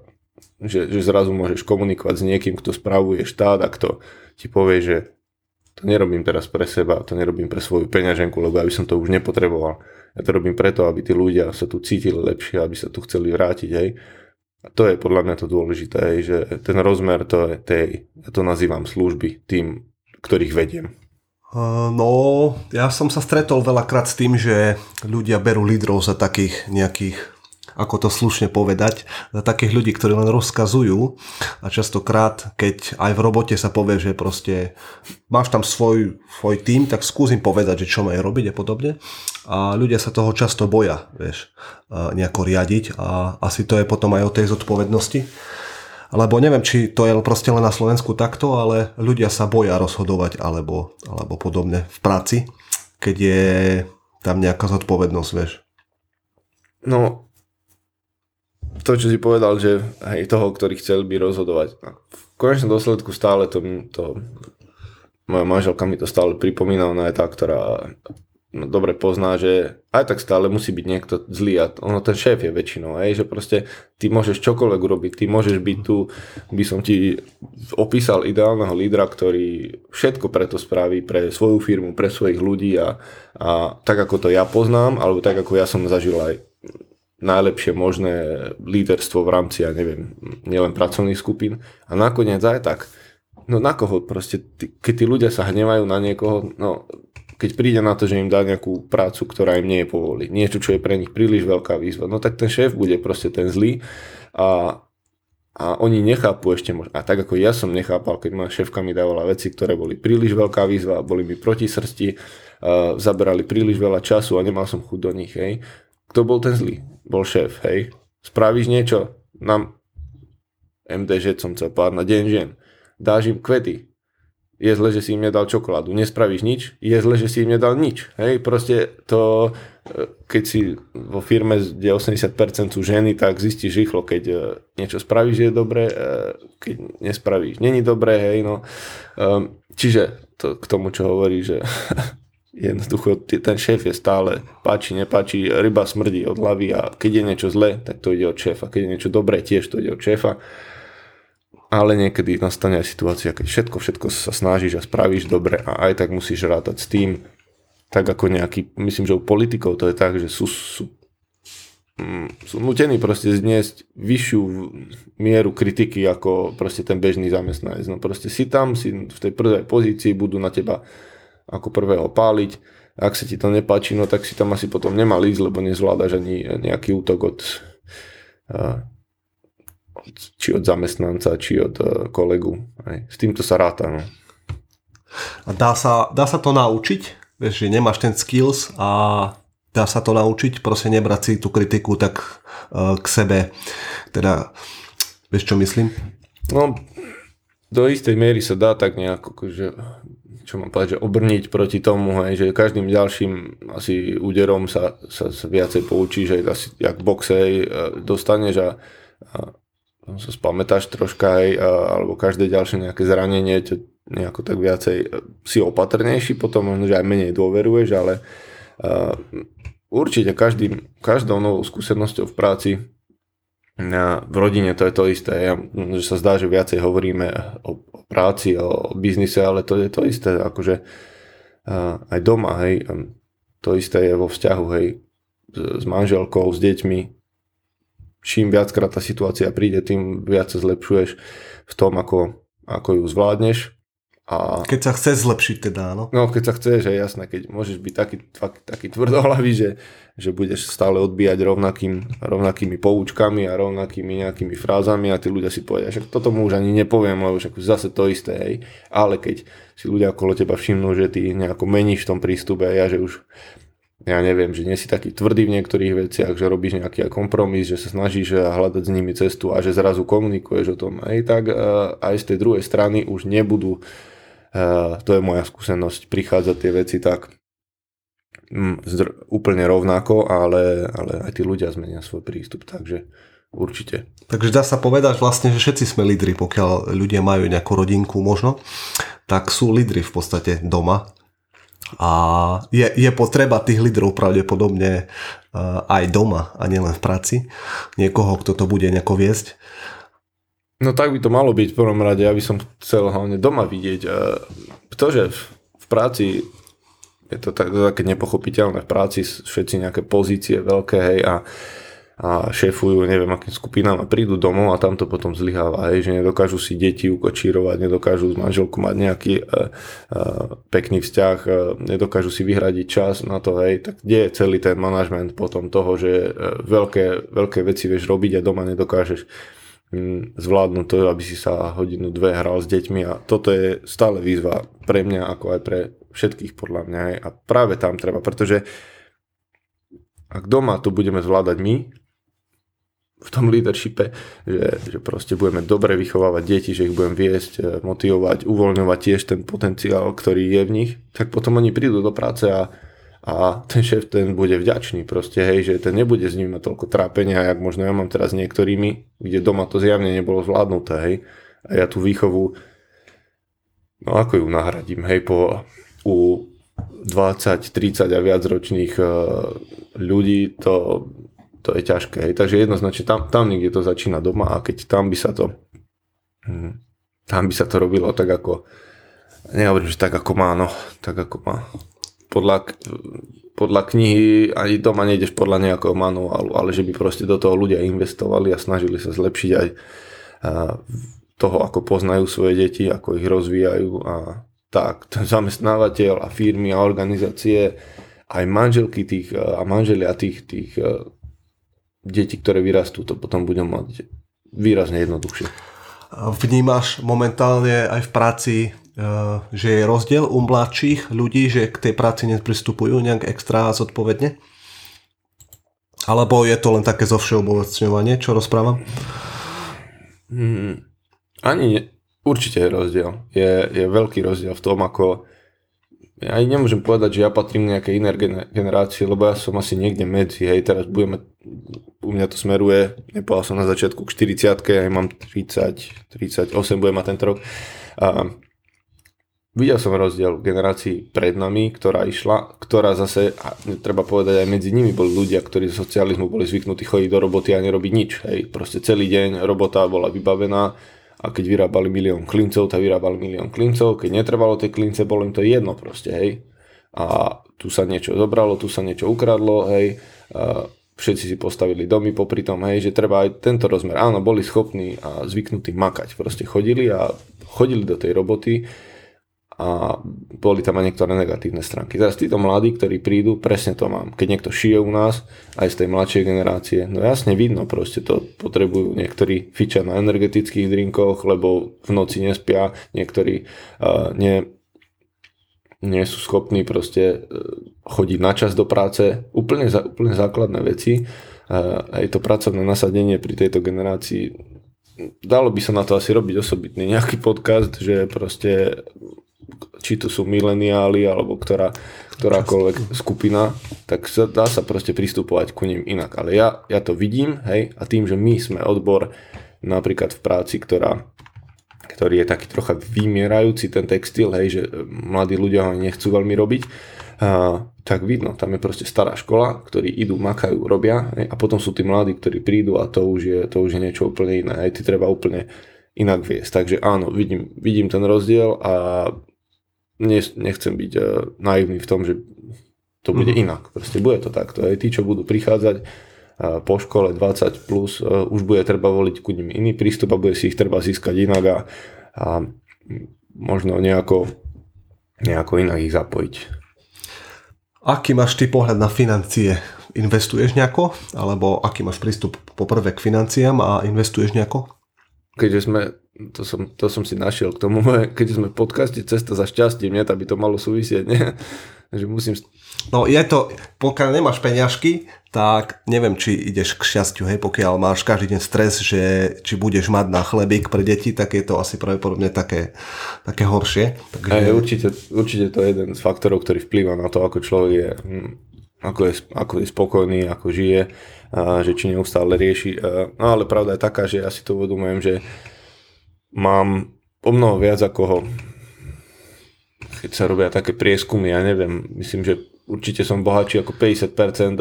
že, že zrazu môžeš komunikovať s niekým, kto spravuje štát a kto ti povie, že to nerobím teraz pre seba, to nerobím pre svoju peňaženku, lebo aby som to už nepotreboval. Ja to robím preto, aby tí ľudia sa tu cítili lepšie, aby sa tu chceli vrátiť, hej. A to je podľa mňa to dôležité, hej, že ten rozmer to je tej, ja to nazývam služby tým, ktorých vediem. Uh, no, ja som sa stretol veľakrát s tým, že ľudia berú lídrov za takých nejakých, ako to slušne povedať, za takých ľudí, ktorí len rozkazujú a častokrát, keď aj v robote sa povie, že proste máš tam svoj, svoj tím, tak skúsim povedať, že čo majú robiť a podobne. A ľudia sa toho často boja, vieš, nejako riadiť a asi to je potom aj o tej zodpovednosti. Lebo neviem, či to je proste len na Slovensku takto, ale ľudia sa boja rozhodovať alebo, alebo podobne v práci, keď je tam nejaká zodpovednosť, vieš. No, to, čo si povedal, že aj toho, ktorý chcel by rozhodovať. V konečnom dôsledku stále to, to moja manželka mi to stále pripomína, ona je tá, ktorá no, dobre pozná, že aj tak stále musí byť niekto zlý a ono ten šéf je väčšinou, hej, že proste ty môžeš čokoľvek urobiť, ty môžeš byť tu, by som ti opísal ideálneho lídra, ktorý všetko preto spraví pre svoju firmu, pre svojich ľudí a, a tak ako to ja poznám, alebo tak ako ja som zažil aj najlepšie možné líderstvo v rámci, ja neviem, nielen pracovných skupín. A nakoniec aj tak, no na koho proste, tí, keď tí ľudia sa hnevajú na niekoho, no keď príde na to, že im dá nejakú prácu, ktorá im nie je povolí, niečo, čo je pre nich príliš veľká výzva, no tak ten šéf bude proste ten zlý a, a oni nechápu ešte možno. A tak ako ja som nechápal, keď ma šéfka mi dávala veci, ktoré boli príliš veľká výzva, boli mi proti srsti, uh, zaberali príliš veľa času a nemal som chuť do nich, hej. Kto bol ten zlý? Bol šéf, hej. Spravíš niečo? Nám em dé žé som chcel povedať na deň žien. Dáš im kvety. Je zle, že si im nedal čokoládu. Nespravíš nič? Je zle, že si im nedal nič. Hej, proste to, keď si vo firme, kde osemdesiat percent sú ženy, tak zistíš rýchlo, keď niečo spravíš, že je dobré, keď nespravíš, není dobré, hej, no. Čiže to k tomu, čo hovorí, že jednoducho ten šéf je stále, páči, nepáči, ryba smrdí od hlavy a keď je niečo zlé, tak to ide od šéfa. Keď je niečo dobré, tiež to ide od šéfa. Ale niekedy nastane aj situácia, keď všetko, všetko sa snažíš a spravíš dobre a aj tak musíš rátať s tým, tak ako nejaký, myslím, že u politikov to je tak, že sú, sú, sú nutení proste zniesť vyššiu mieru kritiky ako proste ten bežný zamestnanec. No proste si tam, si v tej prvej pozícii, budú na teba ako prvého páliť. Ak sa ti to nepáči, no tak si tam asi potom nemal ísť, lebo nezvládaš ani nejaký útok od, od či od zamestnanca, či od kolegu. Aj. S týmto sa ráta. No. A dá sa, dá sa to naučiť? Vieš, že nemáš ten skills a Dá sa to naučiť? Proste nebrať si tú kritiku tak uh, k sebe. Teda, vieš čo myslím? No, do istej miery sa dá tak nejako, že, čo mám povedať, že obrniť proti tomu, hej, že každým ďalším asi úderom sa, sa, sa viacej poučí, že asi jak v boxe hej, dostaneš a, a sa spamätáš troška, hej, a, alebo každé ďalšie nejaké zranenie, čo nejako tak viacej si opatrnejší, potom možno, že aj menej dôveruješ, ale a, určite každým, každou novou skúsenosťou v práci a v rodine to je to isté. Ja, že sa zdá, že viacej hovoríme o, o práci, o, o biznise, ale to je to isté. Akože a, aj doma, hej, to isté je vo vzťahu, hej, s, s manželkou, s deťmi. Čím viackrát tá situácia príde, tým viac sa zlepšuješ v tom, ako, ako ju zvládneš. A keď sa chce zlepšiť teda, áno? No, keď sa chceš, je jasné, keď môžeš byť taký, taký tvrdohlavý, že, že budeš stále odbíjať rovnakým, rovnakými poučkami a rovnakými nejakými frázami a tí ľudia si povedia, že toto mu už ani nepoviem, lebo však zase to isté, hej. Ale keď si ľudia okolo teba všimnú, že ty nejako meníš v tom prístupe a že už, ja neviem, že nie si taký tvrdý v niektorých veciach, že robíš nejaký kompromis, že sa snažíš hľadať s nimi cestu a že zrazu komunikuješ o tom, hej, tak aj z tej druhej strany už nebudú. Uh, to je moja skúsenosť, prichádza tie veci tak mm, zdr- úplne rovnako, ale, ale aj tí ľudia zmenia svoj prístup, takže určite. Takže dá sa povedať vlastne, že všetci sme lídri, pokiaľ ľudia majú nejakú rodinku možno, tak sú lídri v podstate doma a je, je potreba tých lídrov pravdepodobne uh, aj doma a nielen v práci, niekoho, kto to bude nejako viesť. No tak by to malo byť v prvom rade, ja by som chcel hlavne doma vidieť. To, že v práci je to tak, také nepochopiteľné, v práci všetci nejaké pozície veľké, hej, a, a šéfujú neviem akým skupinám a prídu domov a tam to potom zlyháva, hej, že nedokážu si deti ukočírovať, nedokážu s manželkou mať nejaký uh, uh, pekný vzťah, uh, nedokážu si vyhradiť čas na to, hej, tak kde je celý ten manažment potom toho, že uh, veľké, veľké veci vieš robiť a doma nedokážeš zvládnuť to, aby si sa hodinu, dve hral s deťmi a toto je stále výzva pre mňa, ako aj pre všetkých podľa mňa. A práve tam treba, pretože ak doma to budeme zvládať my, v tom leadershipe, že, že proste budeme dobre vychovávať deti, že ich budem viesť, motivovať, uvoľňovať tiež ten potenciál, ktorý je v nich, tak potom oni prídu do práce a a ten šéf ten bude vďačný proste, hej, že ten nebude s ním toľko trápenia, jak možno ja mám teraz niektorými, kde doma to zjavne nebolo zvládnuté, hej. A ja tú výchovu, no ako ju nahradím, hej, po u dvadsať, tridsať a viac ročných uh, ľudí, to, to je ťažké, hej. Takže jednoznačne tam, tam niekde to začína doma a keď tam by sa to hm, tam by sa to robilo tak ako, nehovorím, že tak ako má, no, tak ako má. Podľa, podľa knihy ani doma nejdeš podľa nejakého manuálu, ale že by proste do toho ľudia investovali a snažili sa zlepšiť aj toho, ako poznajú svoje deti, ako ich rozvíjajú a tak, ten zamestnávateľ a firmy a organizácie, aj manželky tých a manželia tých, tých detí, ktoré vyrastú, to potom budú mať výrazne jednoduchšie. Vnímaš momentálne aj v práci, že je rozdiel u mladších ľudí, že k tej práci nepristupujú nejak extra zodpovedne? Alebo je to len také zovšeobecňovanie, čo rozprávam? Hmm, ani ne, určite je rozdiel. Je, je veľký rozdiel v tom, ako ja ani nemôžem povedať, že ja patrím nejakej inej generácii, lebo ja som asi niekde medzi, hej, teraz budeme, u mňa to smeruje, nepovedal som na začiatku k štyridsiatke, aj mám tridsať, tridsaťosem, budem mať tento rok. A videl som rozdiel v generácii pred nami, ktorá išla, ktorá zase, a treba povedať, aj medzi nimi boli ľudia, ktorí zo socializmu boli zvyknutí chodiť do roboty a nerobiť nič, hej, proste celý deň robota bola vybavená. A keď vyrábali milión klincov, tak vyrábali milión klincov. Keď netrebalo tie klince, bolo im to jedno proste, hej. A tu sa niečo zobralo, tu sa niečo ukradlo, hej. A všetci si postavili domy popri tom, hej, že treba aj tento rozmer. Áno, boli schopní a zvyknutí makať. Proste chodili a chodili do tej roboty a boli tam aj niektoré negatívne stránky. Teraz títo mladí, ktorí prídu, presne to mám. Keď niekto šije u nás, aj z tej mladšej generácie, no jasne vidno, proste to potrebujú niektorí fiča na energetických drinkoch, lebo v noci nespia, niektorí uh, ne, nie sú schopní proste chodiť na čas do práce, úplne, úplne základné veci. Aj to pracovné nasadenie pri tejto generácii, dalo by sa na to asi robiť osobitný nejaký podcast, že proste či to sú mileniáli alebo ktorá, ktorákoľvek skupina, tak sa, dá sa proste pristupovať ku nim inak. Ale ja, ja to vidím, hej, a tým, že my sme odbor napríklad v práci, ktorá ktorý je taký trocha vymierajúci, ten textil, hej, že mladí ľudia ho nechcú veľmi robiť, a, tak vidno, tam je proste stará škola, ktorí idú, makajú, robia, hej, a potom sú tí mladí, ktorí prídu a to už je, to už je niečo úplne iné, hej, ty treba úplne inak viesť. Takže áno, vidím, vidím ten rozdiel a ne, nechcem byť uh, naivný v tom, že to bude mm-hmm. inak. Proste bude to takto, hej, tí, čo budú prichádzať po škole dvadsať plus, už bude treba voliť ku nim iný prístup a bude si ich treba získať inak a, a možno nejako, nejako inak ich zapojiť. Aký máš ty pohľad na financie? Investuješ nejako? Alebo aký máš prístup poprvé k financiám a investuješ nejako? Keďže sme, to som, to som si našiel k tomu, keďže sme v podcaste Cesta za šťastím, nie, aby to malo súvisieť, nie? Že musím... No je to, pokiaľ nemáš peňažky, tak neviem, či ideš k šťastiu, hej, pokiaľ máš každý deň stres, že či budeš mať na chlebík pre deti, tak je to asi pravdepodobne také, také horšie. Takže... Aj, určite, určite to je jeden z faktorov, ktorý vplýva na to, ako človek je, ako je, ako je spokojný, ako žije, a že či neustále rieši. No ale pravda je taká, že ja si to uvedomujem, že mám o mnoho viac ako ho, keď sa robia také prieskumy, ja neviem, myslím, že určite som bohatší ako päťdesiat percent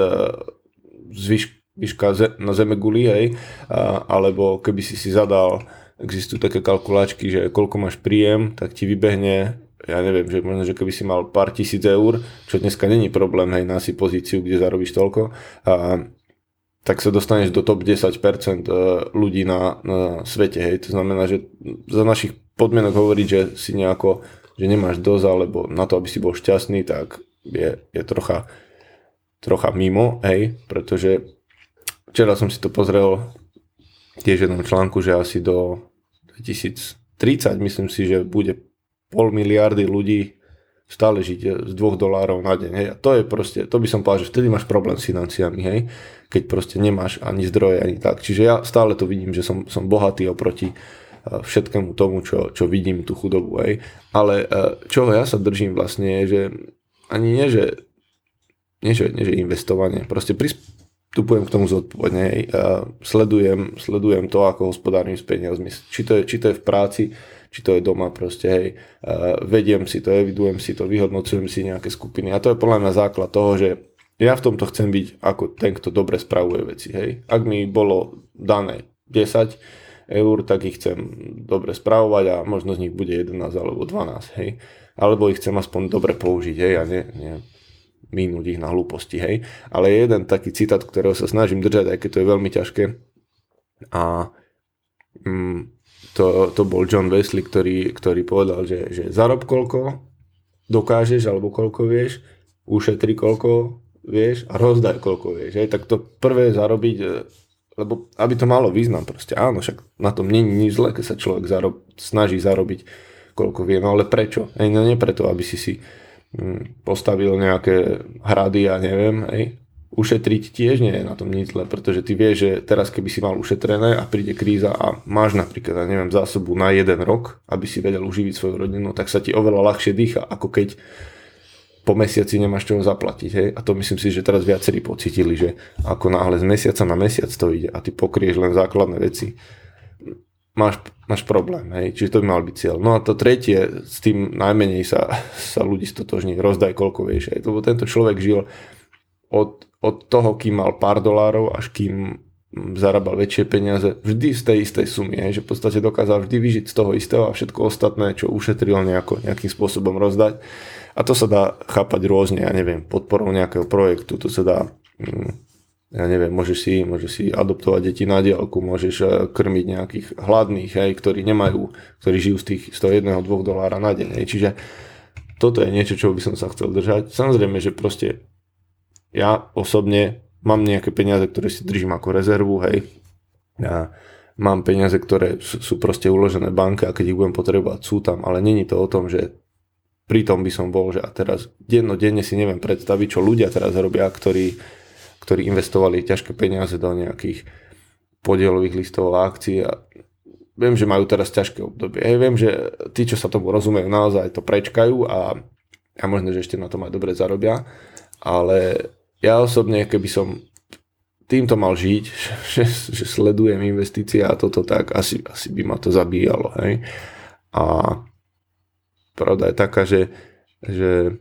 zvyška na zemeguli, hej, alebo keby si si zadal, existujú také kalkulačky, že koľko máš príjem, tak ti vybehne, ja neviem, že možno, že keby si mal pár tisíc eur, čo dneska není problém, hej, nájsť si pozíciu, kde zarobíš toľko, a tak sa dostaneš do top desať percent ľudí na, na svete, hej, to znamená, že za našich podmienok hovoriť, že si nejako že nemáš dosť, alebo na to, aby si bol šťastný, tak je, je trocha, trocha mimo, hej, pretože včera som si to pozrel tiež v jednom článku, že asi do dvetisíctridsať myslím si, že bude pol miliardy ľudí stále žiť z dvoch dolárov na deň, hej, a to je proste, to by som povedal, že vtedy máš problém s financiami, hej, keď proste nemáš ani zdroje, ani tak, čiže ja stále to vidím, že som, som bohatý oproti všetkému tomu, čo, čo vidím, tú chudobu, hej. Ale čoho ja sa držím vlastne je, že ani nie, že, nie, že, nie, že investovanie, proste pristupujem k tomu zodpovedne, hej. Sledujem, sledujem to, ako hospodárím s peniazmi, či to je, či to je v práci, či to je doma, proste, hej. Vediem si to, evidujem si to, vyhodnocujem si nejaké skupiny a to je podľa mňa základ toho, že ja v tomto chcem byť ako ten, kto dobre spravuje veci, hej. Ak mi bolo dané desať eur, tak ich chcem dobre spravovať a možno z nich bude jedenásť alebo dvanásť, hej. Alebo ich chcem aspoň dobre použiť, hej, a nie, nie minúť ich na hlúposti, hej. Ale je jeden taký citát, ktorého sa snažím držať, aj keď to je veľmi ťažké. A mm, to, to bol John Wesley, ktorý, ktorý povedal, že, že zarob koľko dokážeš, alebo koľko vieš, ušetri koľko vieš a rozdaj koľko vieš, hej. Tak to prvé zarobiť, lebo aby to malo význam proste, áno, však na tom nie je nič zle, keď sa človek zarob, snaží zarobiť koľko vie, no ale prečo? Ej, no nie preto, aby si si hm, postavil nejaké hrady a neviem, ej, ušetriť tiež nie je na tom nič zle, pretože ty vieš, že teraz keby si mal ušetrené a príde kríza a máš napríklad, ja neviem, zásobu na jeden rok, aby si vedel uživiť svoju rodinu, tak sa ti oveľa ľahšie dýcha, ako keď po mesiaci nemáš čoho zaplatiť, hej? A to myslím si, že teraz viacerí pocítili, že ako náhle z mesiaca na mesiac to ide a ty pokrieš len základné veci, máš, máš problém, hej? Čiže to by mal byť cieľ. No a to tretie, s tým najmenej sa, sa ľudí stotožní, rozdaj koľko vieš, hej? Lebo tento človek žil od, od toho, kým mal pár dolárov, až kým zarábal väčšie peniaze, vždy z tej istej sumy, hej? Že v podstate dokázal vždy vyžiť z toho istého a všetko ostatné, čo ušetril nejako, nejakým spôsobom rozdať. A to sa dá chápať rôzne, ja neviem, podporou nejakého projektu, to sa dá, ja neviem, môžeš si, môžeš si adoptovať deti na diaľku, môžeš krmiť nejakých hladných, hej, ktorí nemajú, ktorí žijú z tých sto jeden až dva dolára na deň, hej. Čiže toto je niečo, čo by som sa chcel držať. Samozrejme, že proste ja osobne mám nejaké peniaze, ktoré si držím ako rezervu, hej. Ja mám peniaze, ktoré sú, sú proste uložené v banke a keď ich budem potrebovať, sú tam, ale není to o tom, že pritom by som bol, že a teraz dennodenne si neviem predstaviť, čo ľudia teraz robia, ktorí, ktorí investovali ťažké peniaze do nejakých podielových listov a akcií a viem, že majú teraz ťažké obdobie. Hej, viem, že tí, čo sa tomu rozumejú, naozaj to prečkajú a, a možno, že ešte na tom aj dobre zarobia, ale ja osobne, keby som týmto mal žiť, že, že sledujem investície a toto tak, asi, asi by ma to zabíjalo. Hej. A pravda je taká, že, že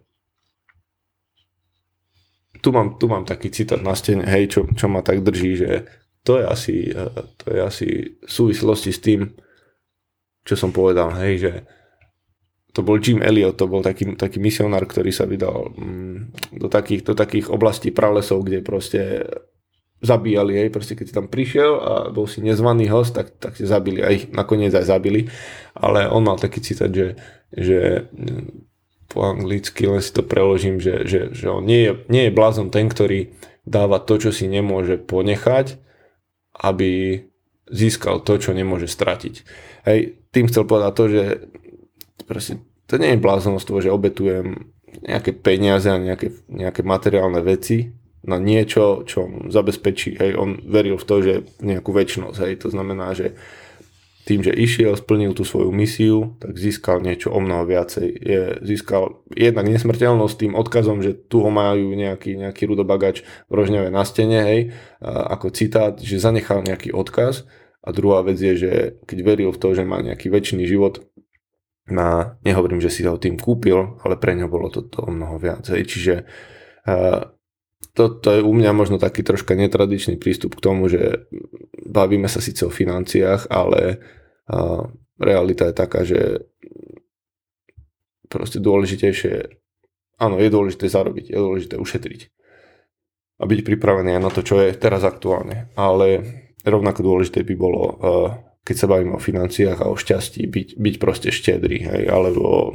tu, mám, tu mám taký citát na stene, hej, čo, čo ma tak drží, že to je asi, to je asi v súvislosti s tým, čo som povedal, hej, že to bol Jim Elliot, to bol taký, taký misionár, ktorý sa vydal do takých, do takých oblastí pralesov, kde proste zabíjali, hej, proste keď si tam prišiel a bol si nezvaný host, tak, tak si zabili, a ich nakoniec aj zabili, ale on mal taký citát, že, že po anglicky, len si to preložím, že, že, že on nie je, nie je blázon ten, ktorý dáva to, čo si nemôže ponechať, aby získal to, čo nemôže stratiť. Hej, tým chcel povedať to, že proste to nie je blázonstvo, že obetujem nejaké peniaze a nejaké, nejaké materiálne veci na niečo, čo zabezpečí. Hej, on veril v to, že nejakú večnosť. Hej, to znamená, že tým, že išiel, splnil tú svoju misiu, tak získal niečo o mnoho viacej. Je, získal jednak nesmrteľnosť tým odkazom, že tu ho majú nejaký, nejaký rudobagač v Rožňave na stene, hej, ako citát, že zanechal nejaký odkaz. A druhá vec je, že keď veril v to, že má nejaký večný život, na, nehovorím, že si ho tým kúpil, ale pre ňo bolo to, to o mnoho viac. Hej. Čiže uh, to, to je u mňa možno taký troška netradičný prístup k tomu, že bavíme sa síce o financiách, ale uh, realita je taká, že proste dôležitejšie, áno, je dôležité zarobiť, je dôležité ušetriť a byť pripravený aj na to, čo je teraz aktuálne. Ale rovnako dôležité by bolo, uh, keď sa bavíme o financiách a o šťastí, byť, byť proste štedrý, hej, alebo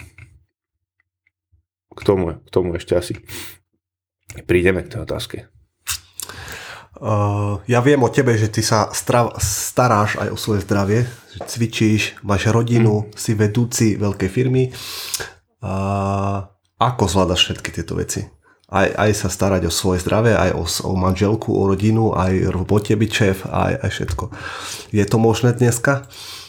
k tomu, k tomu ešte asi prídeme k tej otázke. Uh, ja viem o tebe, že ty sa stra- staráš aj o svoje zdravie, že cvičíš, máš rodinu, mm. si vedúci veľkej firmy. Uh, ako zvládaš všetky tieto veci? Aj, aj sa starať o svoje zdravie, aj o, o manželku, o rodinu, aj v robote byť šéf, aj, aj všetko. Je to možné dneska?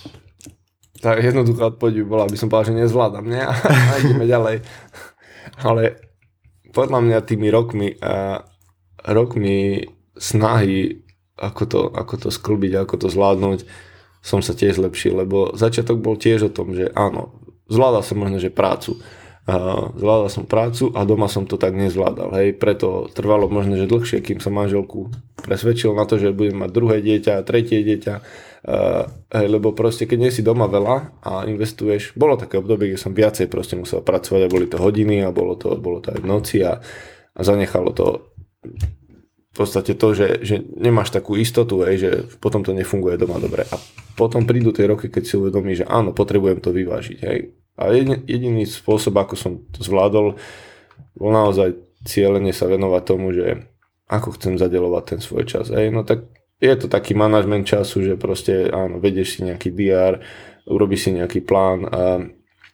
Tak jednoduchá odpoveď by bola, aby som povedal, že nezvládam, ne? A ideme ďalej. Ale podľa mňa tými rokmi, uh, rokmi snahy, ako to, ako to sklbiť, ako to zvládnuť, som sa tiež zlepšil, lebo začiatok bol tiež o tom, že áno, zvládal som možno, že prácu. Uh, zvládal som prácu a doma som to tak nezvládal. Hej. Preto trvalo možno, že dlhšie, kým som manželku presvedčil na to, že budem mať druhé dieťa, tretie dieťa. Uh, hej, lebo proste, keď nie si doma veľa a investuješ, bolo také obdobie, kde som viacej proste musel pracovať a boli to hodiny a bolo to, bolo to aj v noci a, a zanechalo to v podstate to, že, že nemáš takú istotu, hej, že potom to nefunguje doma dobre. A potom prídu tie roky, keď si uvedomíš, že áno, potrebujem to vyvážiť. Hej. A jediný spôsob, ako som to zvládol, bol naozaj cieľene sa venovať tomu, že ako chcem zadeľovať ten svoj čas. Hej. No tak je to taký manažment času, že proste áno, vedieš si nejaký dé er, urobíš si nejaký plán a,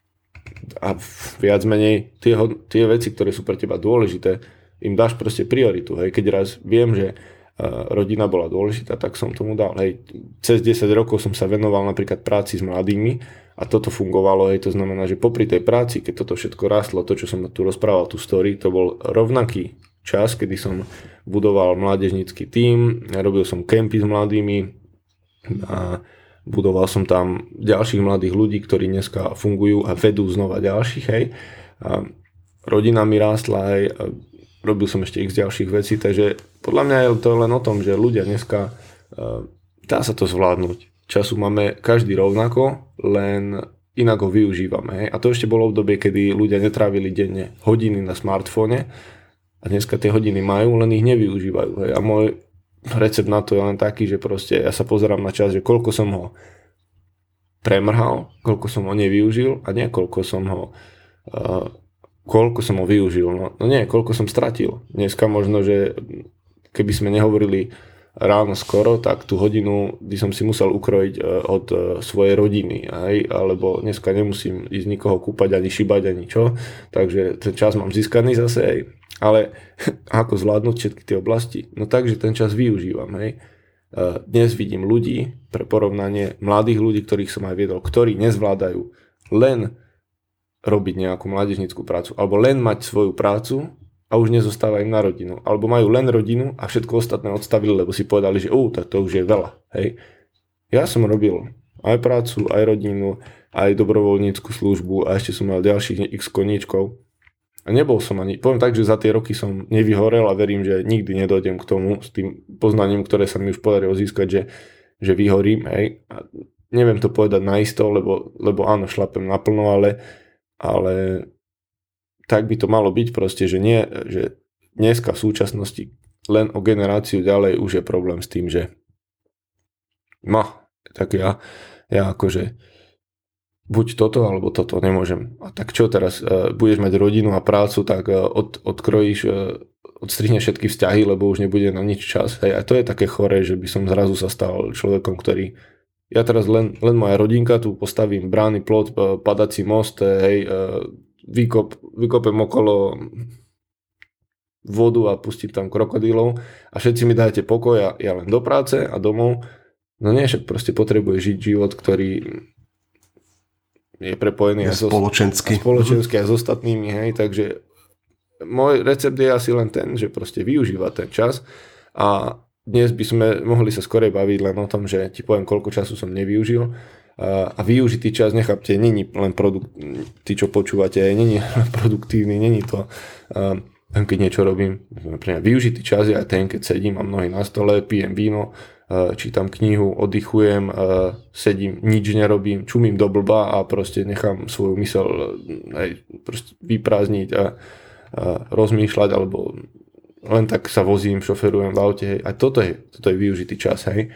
a viac menej tie, tie veci, ktoré sú pre teba dôležité, im dáš proste prioritu. Hej. Keď raz viem, že rodina bola dôležitá, tak som tomu dal. Hej. Cez desať rokov som sa venoval napríklad práci s mladými a toto fungovalo. Hej. To znamená, že popri tej práci, keď toto všetko rastlo, to, čo som tu rozprával, tú story, to bol rovnaký čas, kedy som budoval mládežnícky tím, robil som kempy s mladými a budoval som tam ďalších mladých ľudí, ktorí dneska fungujú a vedú znova ďalších. Hej. A rodina mi rástla, hej. A robil som ešte x ďalších vecí, takže podľa mňa je to len o tom, že ľudia dneska dá sa to zvládnuť. Času máme každý rovnako, len inak ho využívame. Hej. A to ešte bolo obdobie, kedy ľudia netrávili denne hodiny na smartfóne a dneska tie hodiny majú, len ich nevyužívajú. Hej. A môj recept na to je len taký, že proste ja sa pozerám na čas, že koľko som ho premrhal, koľko som ho nevyužil a nie koľko som ho uh, koľko som ho využil. No, no nie, koľko som stratil. Dneska možno, že keby sme nehovorili ráno skoro, tak tú hodinu by som si musel ukrojiť od svojej rodiny, hej? Alebo dneska nemusím ísť nikoho kúpať, ani šibať, ani čo, takže ten čas mám získaný zase, hej? Ale ako zvládnuť všetky tie oblasti? No takže ten čas využívam, hej? Dnes vidím ľudí, pre porovnanie mladých ľudí, ktorých som aj viedol, ktorí nezvládajú len robiť nejakú mládežnickú prácu, alebo len mať svoju prácu a už nezostáva im na rodinu. Alebo majú len rodinu a všetko ostatné odstavili, lebo si povedali, že ú, tak to už je veľa. Hej. Ja som robil aj prácu, aj rodinu, aj dobrovoľnícku službu a ešte som mal ďalších x koníčkov. A nebol som ani, poviem tak, že za tie roky som nevyhorel a verím, že nikdy nedojdem k tomu s tým poznaním, ktoré sa mi už podarilo získať, že, že vyhorím. Hej. A neviem to povedať naisto, lebo, lebo áno, šlapem naplno, ale, ale tak by to malo byť proste, že nie, že dneska v súčasnosti len o generáciu ďalej už je problém s tým, že no, tak ja, ja akože buď toto, alebo toto nemôžem. A tak čo teraz, uh, budeš mať rodinu a prácu, tak uh, od, odkrojíš, uh, odstrihneš všetky vzťahy, lebo už nebude na nič čas. Hej. A to je také choré, že by som zrazu sa stal človekom, ktorý ja teraz len, len moja rodinka, tu postavím brány, plot, uh, padací most, hej, uh, Vykop, vykopem okolo vodu a pustím tam krokodílov a všetci mi dajte pokoj a ja len do práce a domov. No nie, však proste potrebuje žiť život, ktorý je prepojený je aj so, spoločenský. spoločenský aj s ostatnými, hej, takže môj recept je asi len ten, že proste využíva ten čas a dnes by sme mohli sa skorej baviť len o tom, že ti poviem, koľko času som nevyužil. A využitý čas, nechápte, není len produkt, tí, čo počúvate, není len produktívny, není to, uh, keď niečo robím. Napríklad využitý čas je aj ten, keď sedím, mám nohy na stole, pijem víno, uh, čítam knihu, oddychujem, uh, sedím, nič nerobím, čumím do blba a proste nechám svoju myseľ aj proste vyprázdniť a, a rozmýšľať, alebo len tak sa vozím, šoferujem v aute, hej. A toto je, toto je využitý čas, hej.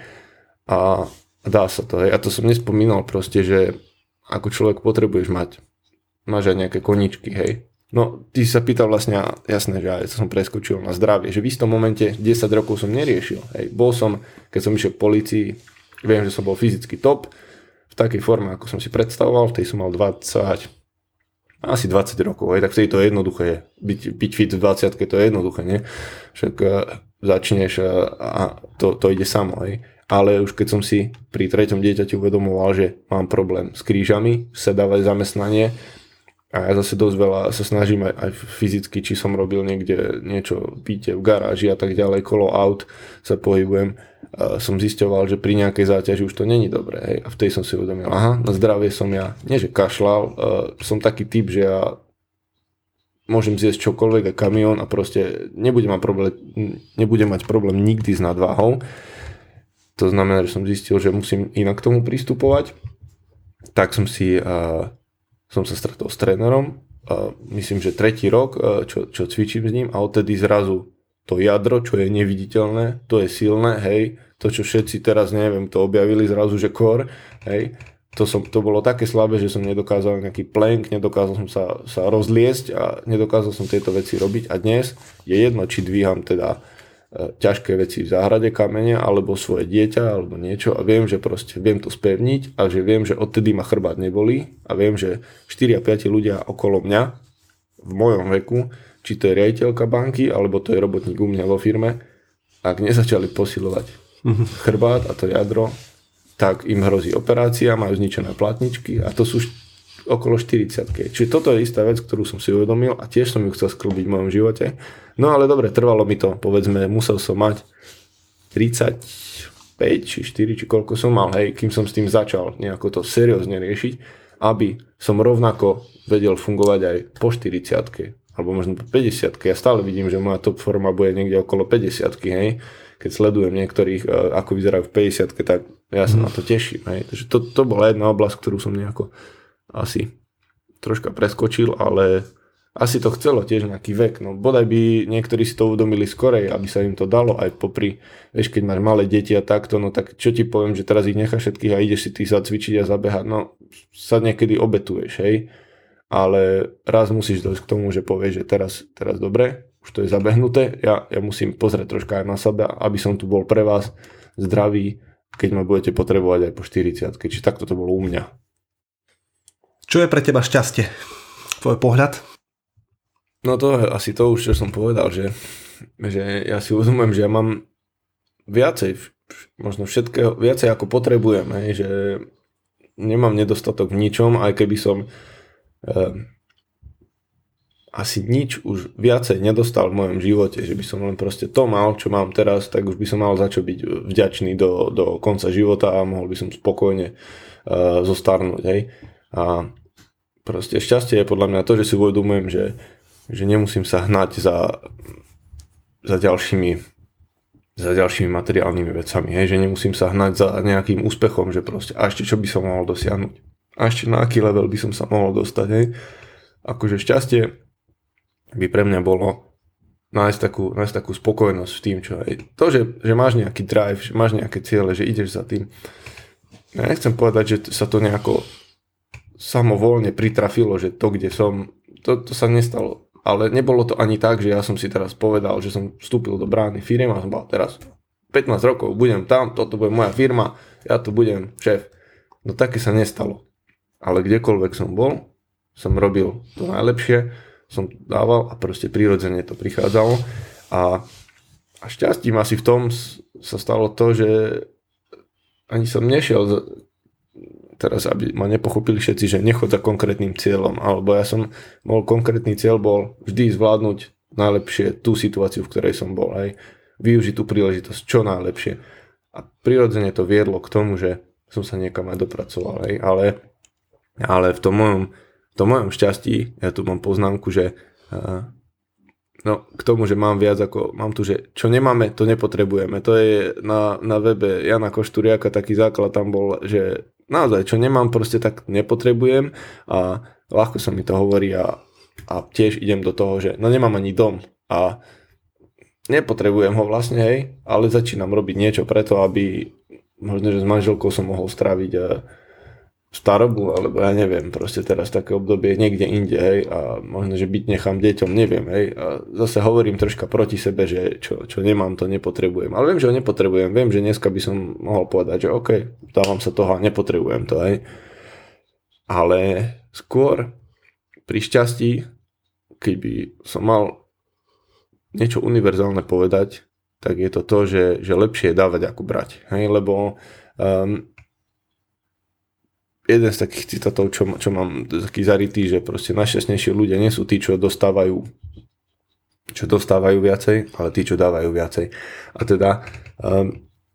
A dá sa to, hej. A to som nespomínal proste, že ako človek potrebuješ mať. Máš aj nejaké koníčky, hej. No, ty sa pýtal vlastne, jasné, že aj som preskočil na zdravie, že v istom momente desať rokov som neriešil, hej. Bol som, keď som išiel k polícii, viem, že som bol fyzicky top, v takej forme, ako som si predstavoval, v tej som mal dvadsať, asi dvadsať rokov, hej. Tak vtedy to je jednoduché, je. Byť, byť fit v dvadsiatke, to je jednoduché, nie? Však uh, začneš uh, a to, to ide samo, hej. Ale už keď som si pri treťom dieťati uvedomoval, že mám problém s krížami, sedavé zamestnanie a ja zase dosť veľa sa snažím aj, aj fyzicky, či som robil niekde niečo v byte, v garáži a tak ďalej, kolo aut sa pohybujem, a som zisťoval, že pri nejakej záťaži už to není dobré. Hej. A vtedy som si uvedomil, aha, na zdravie som ja, nie že kašľal, uh, som taký typ, že ja môžem zjesť čokoľvek a kamión a proste nebudem mať problém, nebudem mať problém nikdy s nadváhou. To znamená, že som zistil, že musím inak k tomu pristupovať. Tak som si uh, som sa stretol s trénerom. Uh, myslím, že tretí rok, uh, čo, čo cvičím s ním a odtedy zrazu to jadro, čo je neviditeľné, to je silné, hej. To, čo všetci teraz, neviem, to objavili zrazu, že core, hej. To, som, to bolo také slabé, že som nedokázal nejaký plank, nedokázal som sa, sa rozliesť a nedokázal som tieto veci robiť. A dnes je jedno, či dvíham teda ťažké veci v záhrade, kamene, alebo svoje dieťa, alebo niečo a viem, že proste viem to spevniť a že viem, že odtedy ma chrbát nebolí a viem, že štyri a päť ľudia okolo mňa v mojom veku, či to je riaditeľka banky, alebo to je robotník u mňa vo firme, ak nezačali posilovať chrbát a to jadro, tak im hrozí operácia, majú zničené platničky a to sú okolo štyridsiatke. Čiže toto je istá vec, ktorú som si uvedomil a tiež som ju chcel sklbiť v mojom živote. No ale dobre, trvalo mi to, povedzme, musel som mať tridsaťpäť či štyri, či koľko som mal, hej, kým som s tým začal nejako to seriózne riešiť, aby som rovnako vedel fungovať aj po štyridsiatke, alebo možno po päťdesiatke. Ja stále vidím, že moja top forma bude niekde okolo päťdesiatky, hej. Keď sledujem niektorých, ako vyzerajú v päťdesiatke, tak ja sa mm. na to teším, hej. Takže to, to bola jedna oblasť, ktorú som nejako asi troška preskočil, ale asi to chcelo tiež nejaký vek. No bodaj by niektorí si to uvedomili skorej, aby sa im to dalo aj popri, vieš, keď máš malé deti a takto, no tak čo ti poviem, že teraz ich necháš všetkých a ideš si ty sa cvičiť a zabehať, no sa niekedy obetuješ, hej. Ale raz musíš dojsť k tomu, že povieš, že teraz, teraz dobre, už to je zabehnuté, ja, ja musím pozrieť troška aj na seba, aby som tu bol pre vás zdravý, keď ma budete potrebovať aj po štyridsiatke. Čiže takto to bolo u mňa. Čo je pre teba šťastie? Tvoj pohľad? No to je asi to už, čo som povedal, že, že ja si uvedomujem, že ja mám viacej, možno všetkého, viacej ako potrebujem, hej, že nemám nedostatok v ničom, aj keby som eh, asi nič už viacej nedostal v mojom živote, že by som len proste to mal, čo mám teraz, tak už by som mal za čo byť vďačný do, do konca života a mohol by som spokojne uh, zostarnúť. Hej. A proste šťastie je podľa mňa to, že si uvedomujem, že, že nemusím sa hnať za, za ďalšími za ďalšími materiálnymi vecami, hej, že nemusím sa hnať za nejakým úspechom, že proste a ešte čo by som mohol dosiahnuť. A ešte na aký level by som sa mohol dostať. Hej. Akože šťastie by pre mňa bolo nájsť takú, nájsť takú spokojnosť v tým, čo aj to, že, že máš nejaký drive, že máš nejaké ciele, že ideš za tým. Ja nechcem povedať, že sa to nejako samovolne pritrafilo, že to, kde som, to, to sa nestalo. Ale nebolo to ani tak, že ja som si teraz povedal, že som vstúpil do brány firmy a som bol teraz pätnásť rokov, budem tam, toto bude moja firma, ja tu budem šéf. No také sa nestalo. Ale kdekoľvek som bol, som robil to najlepšie, som dával a proste prirodzene to prichádzalo a, a šťastím asi v tom sa stalo to, že ani som nešiel za, teraz, aby ma nepochopili všetci, že nechod za konkrétnym cieľom, alebo ja som bol, konkrétny cieľ bol vždy zvládnuť najlepšie tú situáciu, v ktorej som bol, aj využiť tú príležitosť čo najlepšie a prirodzene to viedlo k tomu, že som sa niekam aj dopracoval, aj, ale, ale v tom mojom V tom mojom šťastí, ja tu mám poznámku, že uh, no, k tomu, že mám viac ako, mám tu, že čo nemáme, to nepotrebujeme. To je na, na webe Jana Košturiaka taký základ tam bol, že naozaj, čo nemám, proste tak nepotrebujem a ľahko sa mi to hovorí a, a tiež idem do toho, že no nemám ani dom a nepotrebujem ho vlastne, hej, ale začínam robiť niečo preto, aby možno, že s manželkou som mohol stráviť uh, starobu, alebo ja neviem, proste teraz také obdobie niekde inde, hej, a možno, že byť nechám deťom, neviem, hej, a zase hovorím troška proti sebe, že čo, čo nemám, to nepotrebujem, ale viem, že ho nepotrebujem, viem, že dneska by som mohol povedať, že OK, dávam sa toho a nepotrebujem to, hej, ale skôr pri šťastí, keby som mal niečo univerzálne povedať, tak je to to, že, že lepšie je dávať ako brať, hej, lebo um, jeden z takých citátov, čo, čo mám taký zarytý, že proste najšťastnejší ľudia nie sú tí, čo dostávajú čo dostávajú viacej, ale tí, čo dávajú viacej. A teda um,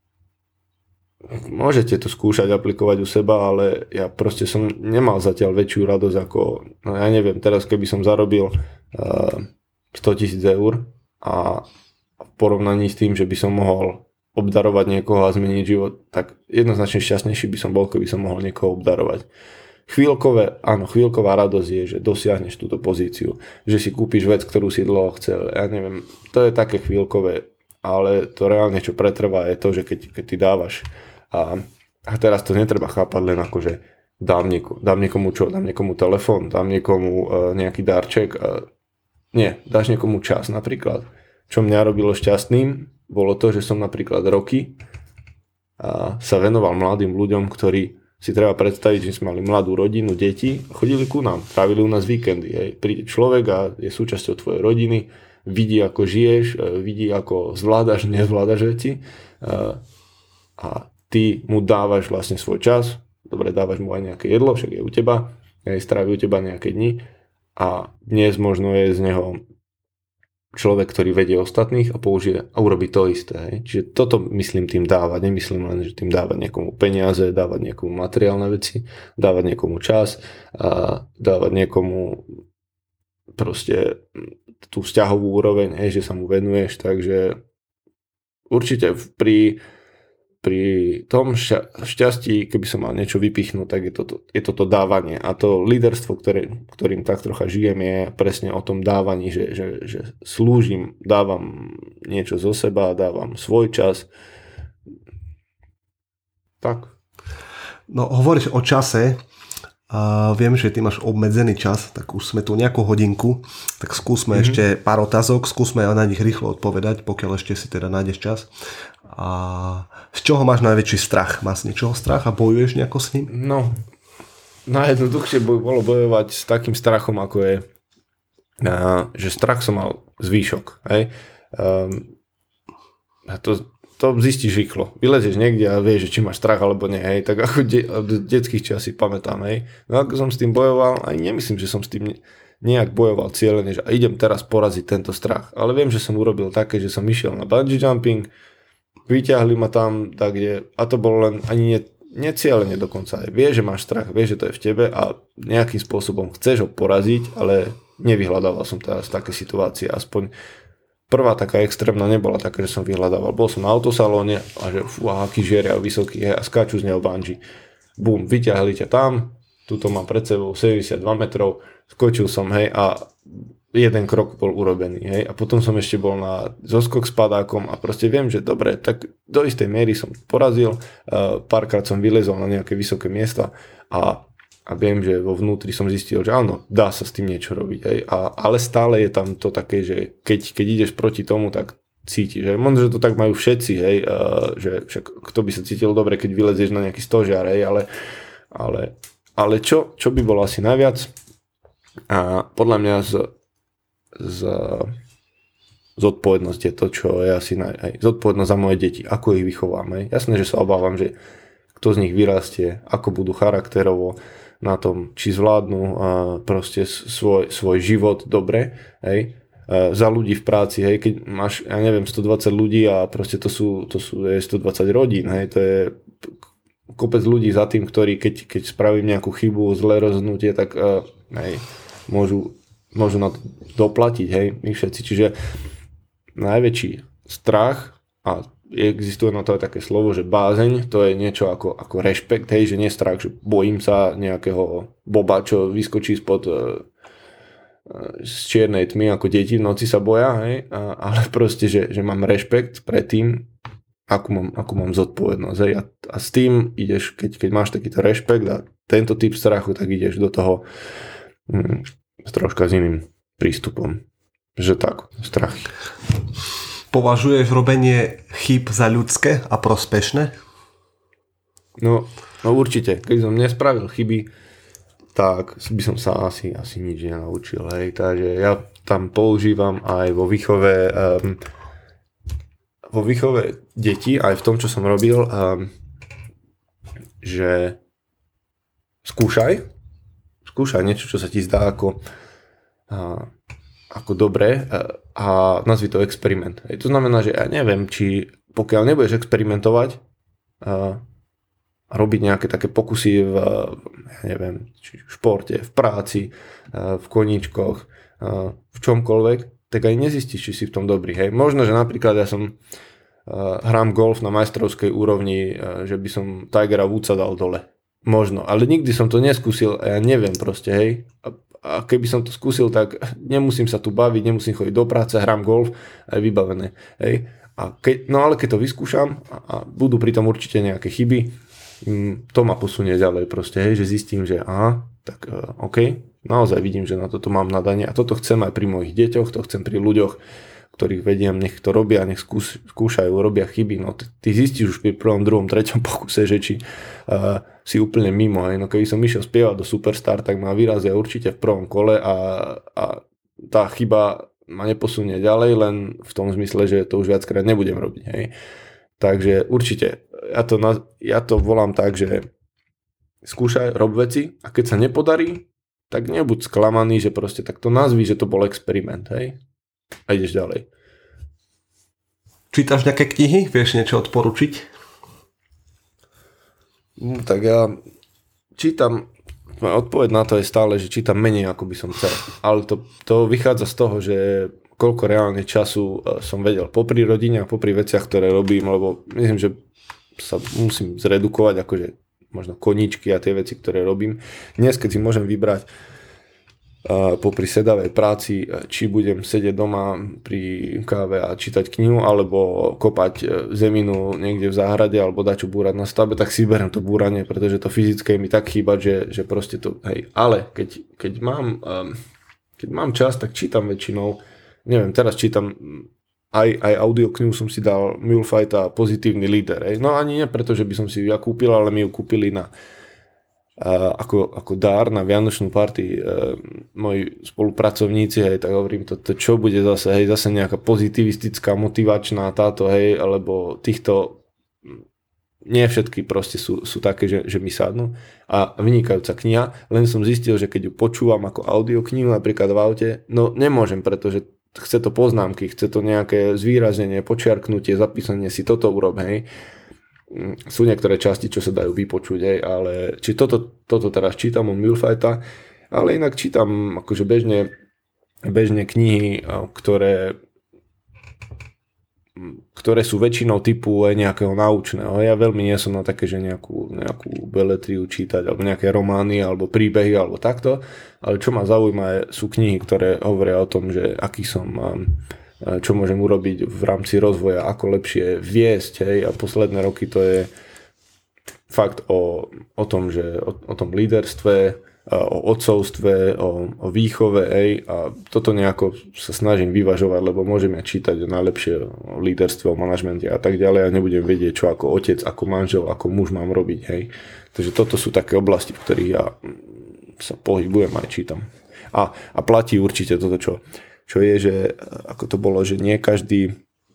môžete to skúšať aplikovať u seba, ale ja proste som nemal zatiaľ väčšiu radosť ako, no ja neviem, teraz keby som zarobil uh, stotisíc eur a v porovnaní s tým, že by som mohol obdarovať niekoho a zmeniť život, tak jednoznačne šťastnejší by som bol, keby som mohol niekoho obdarovať. Chvíľkové, áno, chvíľková radosť je, že dosiahneš túto pozíciu, že si kúpiš vec, ktorú si dlho chcel, ja neviem, to je také chvíľkové, ale to reálne, čo pretrvá, je to, že keď, keď ty dávaš a, a teraz to netreba chápať len ako, že dám, niekomu, dám niekomu čo, dám niekomu telefón, dám niekomu uh, nejaký darček, uh, nie, dáš niekomu čas napríklad. Čo mňa robilo šťastným, bolo to, že som napríklad roky a sa venoval mladým ľuďom, ktorí si treba predstaviť, že sme mali mladú rodinu, deti, chodili ku nám, trávili u nás víkendy. Hej. Príde človek a je súčasťou tvojej rodiny, vidí, ako žiješ, vidí, ako zvládaš, nezvládaš veci a ty mu dávaš vlastne svoj čas, dobre, dávaš mu aj nejaké jedlo, však je u teba, hej, strávi u teba nejaké dni a dnes možno je z neho človek, ktorý vedie ostatných a použije a urobí to isté. Hej. Čiže toto myslím tým dávať. Nemyslím len, že tým dávať niekomu peniaze, dávať niekomu materiálne veci, dávať niekomu čas a dávať niekomu proste tú vzťahovú úroveň, hej, že sa mu venuješ. Takže určite pri, pri tom šťastí, keby som mal niečo vypichnúť, tak je toto, je toto dávanie. A to líderstvo, ktoré, ktorým tak trocha žijem, je presne o tom dávaní, že, že, že slúžim, dávam niečo zo seba, dávam svoj čas. Tak. No, hovoríš o čase A viem, že ty máš obmedzený čas, tak už sme tu nejakú hodinku, tak skúsme mm-hmm. ešte pár otázok, skúsme na nich rýchlo odpovedať, pokiaľ ešte si teda nájdeš čas. A z čoho máš najväčší strach? Máš z niečoho strach a bojuješ nejako s ním? No, najjednoduchšie by bolo bojovať s takým strachom, ako je, že strach som mal z výšok. Hej? Um, a to To zistíš rýchlo. Vylezieš niekde a vieš, že či máš strach alebo nie. Hej. Tak ako de- od detských čas si pamätám. Hej. No ako som s tým bojoval, aj nemyslím, že som s tým nejak bojoval cieľene, že idem teraz poraziť tento strach. Ale viem, že som urobil také, že som išiel na bungee jumping, vyťahli ma tam, tak kde, a to bolo len ani nie, necieľene dokonca. Aj vieš, že máš strach, vieš, že to je v tebe a nejakým spôsobom chceš ho poraziť, ale nevyhľadával som teraz také situácie, aspoň prvá taká extrémna nebola taká, že som vyhľadával. Bol som na autosalóne a že fú, aký žiaria vysoký je a skáču z neho bungee. Bum, vyťahli ťa tam, tuto mám pred sebou sedemdesiatdva metrov, skočil som, hej, a jeden krok bol urobený, hej, a potom som ešte bol na zoskok s padákom a proste viem, že dobre, tak do istej miery som porazil, uh, párkrát som vylezol na nejaké vysoké miesta a A viem, že vo vnútri som zistil, že áno, dá sa s tým niečo robiť. Hej. A, ale stále je tam to také, že keď, keď ideš proti tomu, tak cítiš. Hej. Možno, že to tak majú všetci, hej, uh, že však kto by sa cítil dobre, keď vylezieš na nejaký stožiar, hej, ale, ale, ale čo, čo by bolo asi najviac? A podľa mňa z, z, zodpovednosť je to, čo je asi naj, hej, zodpovednosť za moje deti, ako ich vychovám. Hej. Jasné, že sa obávam, že kto z nich vyrastie, ako budú charakterovo, na tom, či zvládnu uh, proste svoj, svoj život dobre, hej, uh, za ľudí v práci, hej, keď máš, ja neviem, stodvadsať ľudí a proste to sú, to sú je stodvadsať rodín, hej, to je kopec ľudí za tým, ktorí keď, keď spravím nejakú chybu, zlé rozhodnutie, tak uh, hej, môžu, môžu na to doplatiť, hej, my všetci, čiže najväčší strach a existuje na to aj také slovo, že bázeň, to je niečo ako, ako rešpekt, hej, že nie strach, že bojím sa nejakého boba, čo vyskočí spod uh, z čiernej tmy, ako deti v noci sa boja, hej, a, ale proste, že, že mám rešpekt pred tým, akú mám, akú mám zodpovednosť, hej, a, a s tým ideš, keď, keď máš takýto rešpekt a tento typ strachu, tak ideš do toho hm, s troška s iným prístupom, že tak, strachy. Považuješ robenie chýb za ľudské a prospešné? No, no určite. Keď som nespravil chyby, tak by som sa asi, asi nič nenaučil. Hej. Takže ja tam používam aj vo výchove um, vo výchove detí, aj v tom, čo som robil, um, že skúšaj. Skúšaj niečo, čo sa ti zdá ako uh, ako dobré a nazvi to experiment. Hej. To znamená, že ja neviem, či pokiaľ nebudeš experimentovať a robiť nejaké také pokusy v, ja neviem, či v športe, v práci, v koníčkoch, v čomkoľvek, tak aj nezistíš, či si v tom dobrý. Hej. Možno, že napríklad ja som hrám golf na majstrovskej úrovni, že by som Tigera Woodsa dal dole. Možno, ale nikdy som to neskúsil a ja neviem proste, hej. A A keby som to skúsil, tak nemusím sa tu baviť, nemusím chodiť do práce, hrám golf a je vybavené. Hej. A keď, no ale keď to vyskúšam a, a budú pri tom určite nejaké chyby, to ma posunie ďalej proste, hej, že zistím, že aha, tak uh, OK, naozaj vidím, že na toto mám nadanie a toto chcem aj pri mojich deťoch, to chcem pri ľuďoch, ktorých vediem, nech to robia, nech skúš, skúšajú, robia chyby, no ty, ty zistíš už pri prvom, druhom, treťom pokuse, že či uh, si úplne mimo, hej. No keby som išiel spievať do Superstar, tak ma vyrazia určite v prvom kole a, a tá chyba ma neposunie ďalej, len v tom zmysle, že to už viackrát nebudem robiť, hej. Takže určite, ja to, ja to volám tak, že skúšaj, rob veci a keď sa nepodarí, tak nebuď sklamaný, že proste tak to nazví, že to bol experiment, hej. A ideš ďalej. Čítaš nejaké knihy? Vieš niečo odporučiť? No, tak ja čítam, odpoveď na to je stále, že čítam menej, ako by som chcel. Ale to, to vychádza z toho, že koľko reálne času som vedel popri rodine a popri veciach, ktoré robím, lebo myslím, že sa musím zredukovať, akože možno koníčky a tie veci, ktoré robím. Dnes, keď si môžem vybrať popri sedavej práci, či budem sedieť doma pri káve a čítať knihu, alebo kopať zeminu niekde v záhrade, alebo dať čo búrať na stavbe, tak si beriem to búranie, pretože to fyzické mi tak chýba, že, že proste to, hej, ale keď, keď mám keď mám čas, tak čítam väčšinou, neviem, teraz čítam aj, aj audioknihu som si dal Mulefight a Pozitívny líder, hej. No ani nie preto, že by som si ju ja kúpil, ale mi ju kúpili na Uh, ako, ako dár na vianočnú party uh, moji spolupracovníci, hej, tak hovorím, to, to čo bude zase, hej, zase nejaká pozitivistická, motivačná táto, hej, alebo týchto, nie všetky proste sú, sú také, že, že mi sadnú a vynikajúca kniha, len som zistil, že keď ju počúvam ako audioknihu napríklad v aute, no nemôžem, pretože chce to poznámky, chce to nejaké zvýraznenie, počiarknutie, zapísanie si, toto urob, hej. Sú niektoré časti, čo sa dajú vypočuť, hej, ale či toto, toto teraz čítam od Mulefighta, ale inak čítam akože bežne, bežne knihy, ktoré, ktoré sú väčšinou typu aj nejakého naučného. Ja veľmi nie som na také, že nejakú, nejakú beletriu čítať, alebo nejaké romány, alebo príbehy, alebo takto, ale čo ma zaujíma sú knihy, ktoré hovoria o tom, že aký som čo môžem urobiť v rámci rozvoja, ako lepšie viesť, hej, a posledné roky to je fakt o, o tom, že o, o tom líderstve, o otcovstve, o, o výchove, hej, a toto nejako sa snažím vyvažovať, lebo môžem ja čítať najlepšie o líderstve, o manažmente a tak ďalej a nebudem vedieť, čo ako otec, ako manžel, ako muž mám robiť, hej. Takže toto sú také oblasti, v ktorých ja sa pohybujem aj čítam. A, a platí určite toto, čo Čo je, že ako to bolo, že nie každý,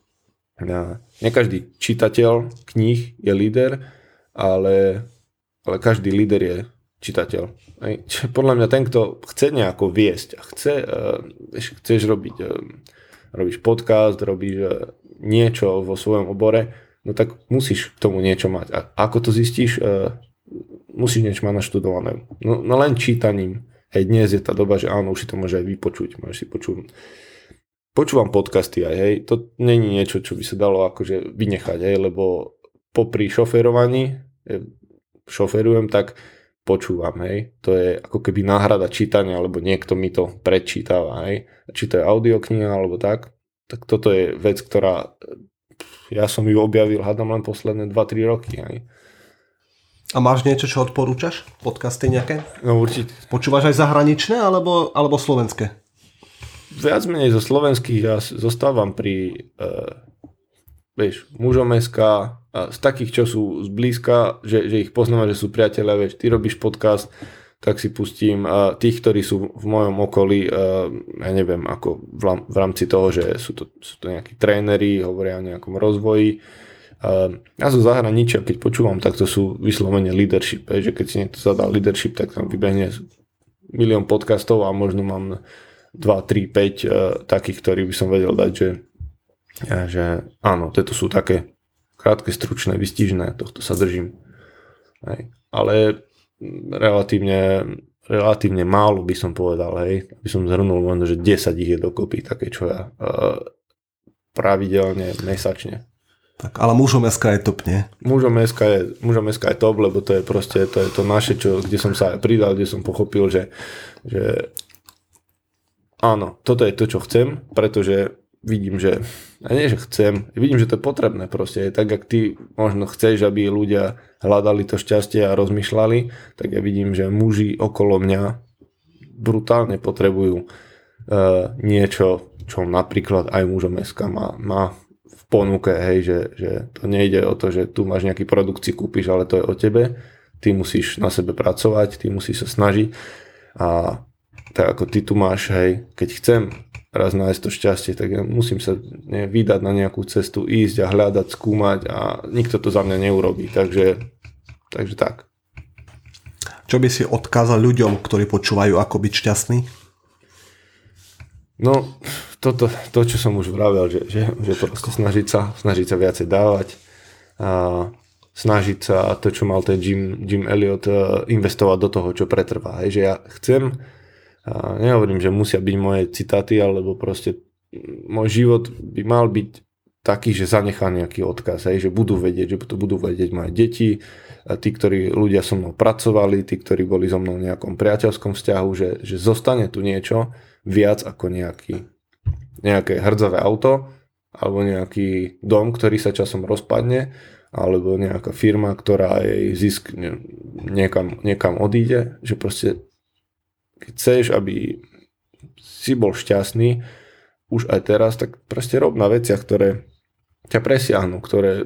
nie každý čitateľ kníh je líder, ale, ale každý líder je čitateľ. Čiže podľa mňa ten, kto chce nejako viesť a chce, chceš robiť, robíš podcast, robíš niečo vo svojom obore, no tak musíš k tomu niečo mať. A ako to zistíš? Musíš niečo mať naštudované. No, no len čítaním. Hej, dnes je tá doba, že áno, už si to môže aj vypočuť, môžeš si počuť. Počúvam podcasty aj, hej, to není niečo, čo by sa dalo akože vynechať, hej, lebo popri šoferovaní, šoferujem, tak počúvam, hej, to je ako keby náhrada čítania, alebo niekto mi to prečítava, hej, či to je audiokniha, alebo tak, tak toto je vec, ktorá, ja som ju objavil, hádam len posledné dva tri roky, hej. A máš niečo, čo odporúčaš? Podcasty nejaké? No určite. Počúvaš aj zahraničné alebo, alebo slovenské? Viac menej zo slovenských ja zostávam pri uh, vieš, mužom bodka es ká a z takých, čo sú zblízka, že, že ich poznáme, že sú priatelia, vieš, ty robíš podcast, tak si pustím uh, tých, ktorí sú v mojom okolí, uh, ja neviem, ako v, v rámci toho, že sú to, sú to nejakí tréneri, hovoria o nejakom rozvoji. Uh, ja zo zahraničia, keď počúvam, tak to sú vyslovene leadership, že keď si niekto zadá leadership, tak tam vybehne milión podcastov a možno mám dva, tri, päť uh, takých, ktorých by som vedel dať, že, ja, že áno, tieto sú také krátke, stručné, vystižné, tohto sa držím. Hej. Ale relatívne, relatívne málo by som povedal, hej, aby som zhrnul možno, že desať ich je dokopy, také čo ja uh, pravidelne, mesačne. Tak, ale mužom bodka es ká je top, nie? Mužom bodka es ká je, mužom bodka es ká je top, lebo to je proste, to je to naše, čo, kde som sa aj pridal, kde som pochopil, že, že áno, toto je to, čo chcem, pretože vidím, že, a nie, že chcem, vidím, že to je potrebné proste, tak, jak ty možno chceš, aby ľudia hľadali to šťastie a rozmýšľali, tak ja vidím, že muži okolo mňa brutálne potrebujú uh, niečo, čo napríklad aj mužom bodka es ká má, má v ponuke, hej, že, že to nejde o to, že tu máš nejaký produkt, si kúpiš, ale to je o tebe, ty musíš na sebe pracovať, ty musíš sa snažiť a tak ako ty tu máš, hej, keď chcem raz nájsť to šťastie, tak ja musím sa ne, vydať na nejakú cestu, ísť a hľadať, skúmať a nikto to za mňa neurobí, takže, takže tak. Čo by si odkázal ľuďom, ktorí počúvajú, ako byť šťastný? No, toto, to, čo som už vravel, že, že, že proste snažiť sa, snažiť sa viacej dávať a snažiť sa to, čo mal ten Jim, Jim Elliot, investovať do toho, čo pretrvá. Hej, že ja chcem, a nehovorím, že musia byť moje citáty, alebo proste môj život by mal byť taký, že zanechá nejaký odkaz, hej, že budú vedieť, že to budú vedieť moje deti, a tí, ktorí ľudia so mnou pracovali, tí, ktorí boli so mnou v nejakom priateľskom vzťahu, že, že zostane tu niečo viac ako nejaký, nejaké hrdzavé auto alebo nejaký dom, ktorý sa časom rozpadne, alebo nejaká firma, ktorá jej zisk niekam, niekam odíde, že proste keď chceš, aby si bol šťastný už aj teraz, tak proste rob na veciach, ktoré ťa presiahnu, ktoré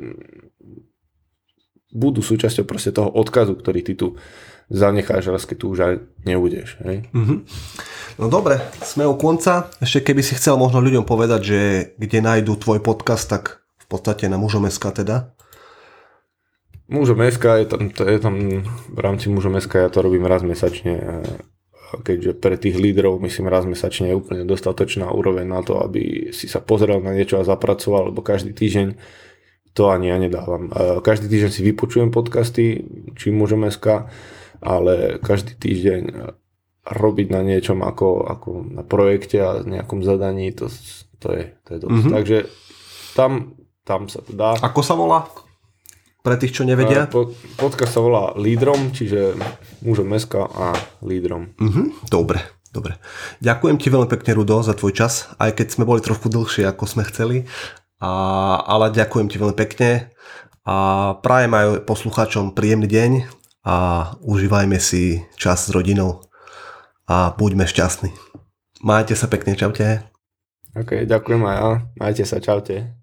budú súčasťou proste toho odkazu, ktorý ty tu zanecháš raz, keď tu už aj nebudeš. Hej? Mm-hmm. No dobre, sme u konca. Ešte keby si chcel možno ľuďom povedať, že kde nájdú tvoj podcast, tak v podstate na mužom bodka es ká teda. mužom bodka es ká je tam, je tam v rámci mužom bodka es ká ja to robím raz mesačne, keďže pre tých lídrov myslím raz mesačne je úplne dostatočná úroveň na to, aby si sa pozrel na niečo a zapracoval, lebo každý týždeň to ani ja nedávam. Každý týždeň si vypočujem podcasty, či mužom bodka es ká, ale každý týždeň robiť na niečom ako, ako na projekte a nejakom zadaní, to, to je, to je dosť. Mm-hmm. Takže tam, tam sa to dá. Ako sa volá? Pre tých, čo nevedia? Po, podcast sa volá Lídrom, čiže mužom bodka es ká a Lídrom. Mm-hmm. Dobre, dobre. Ďakujem ti veľmi pekne, Rudo, za tvoj čas, aj keď sme boli trochu dlhšie, ako sme chceli. A, ale ďakujem ti veľmi pekne a prajem aj poslucháčom príjemný deň a užívajme si čas s rodinou a buďme šťastní. Majte sa pekne, čaute. OK, ďakujem aj ja. Majte sa, čaute.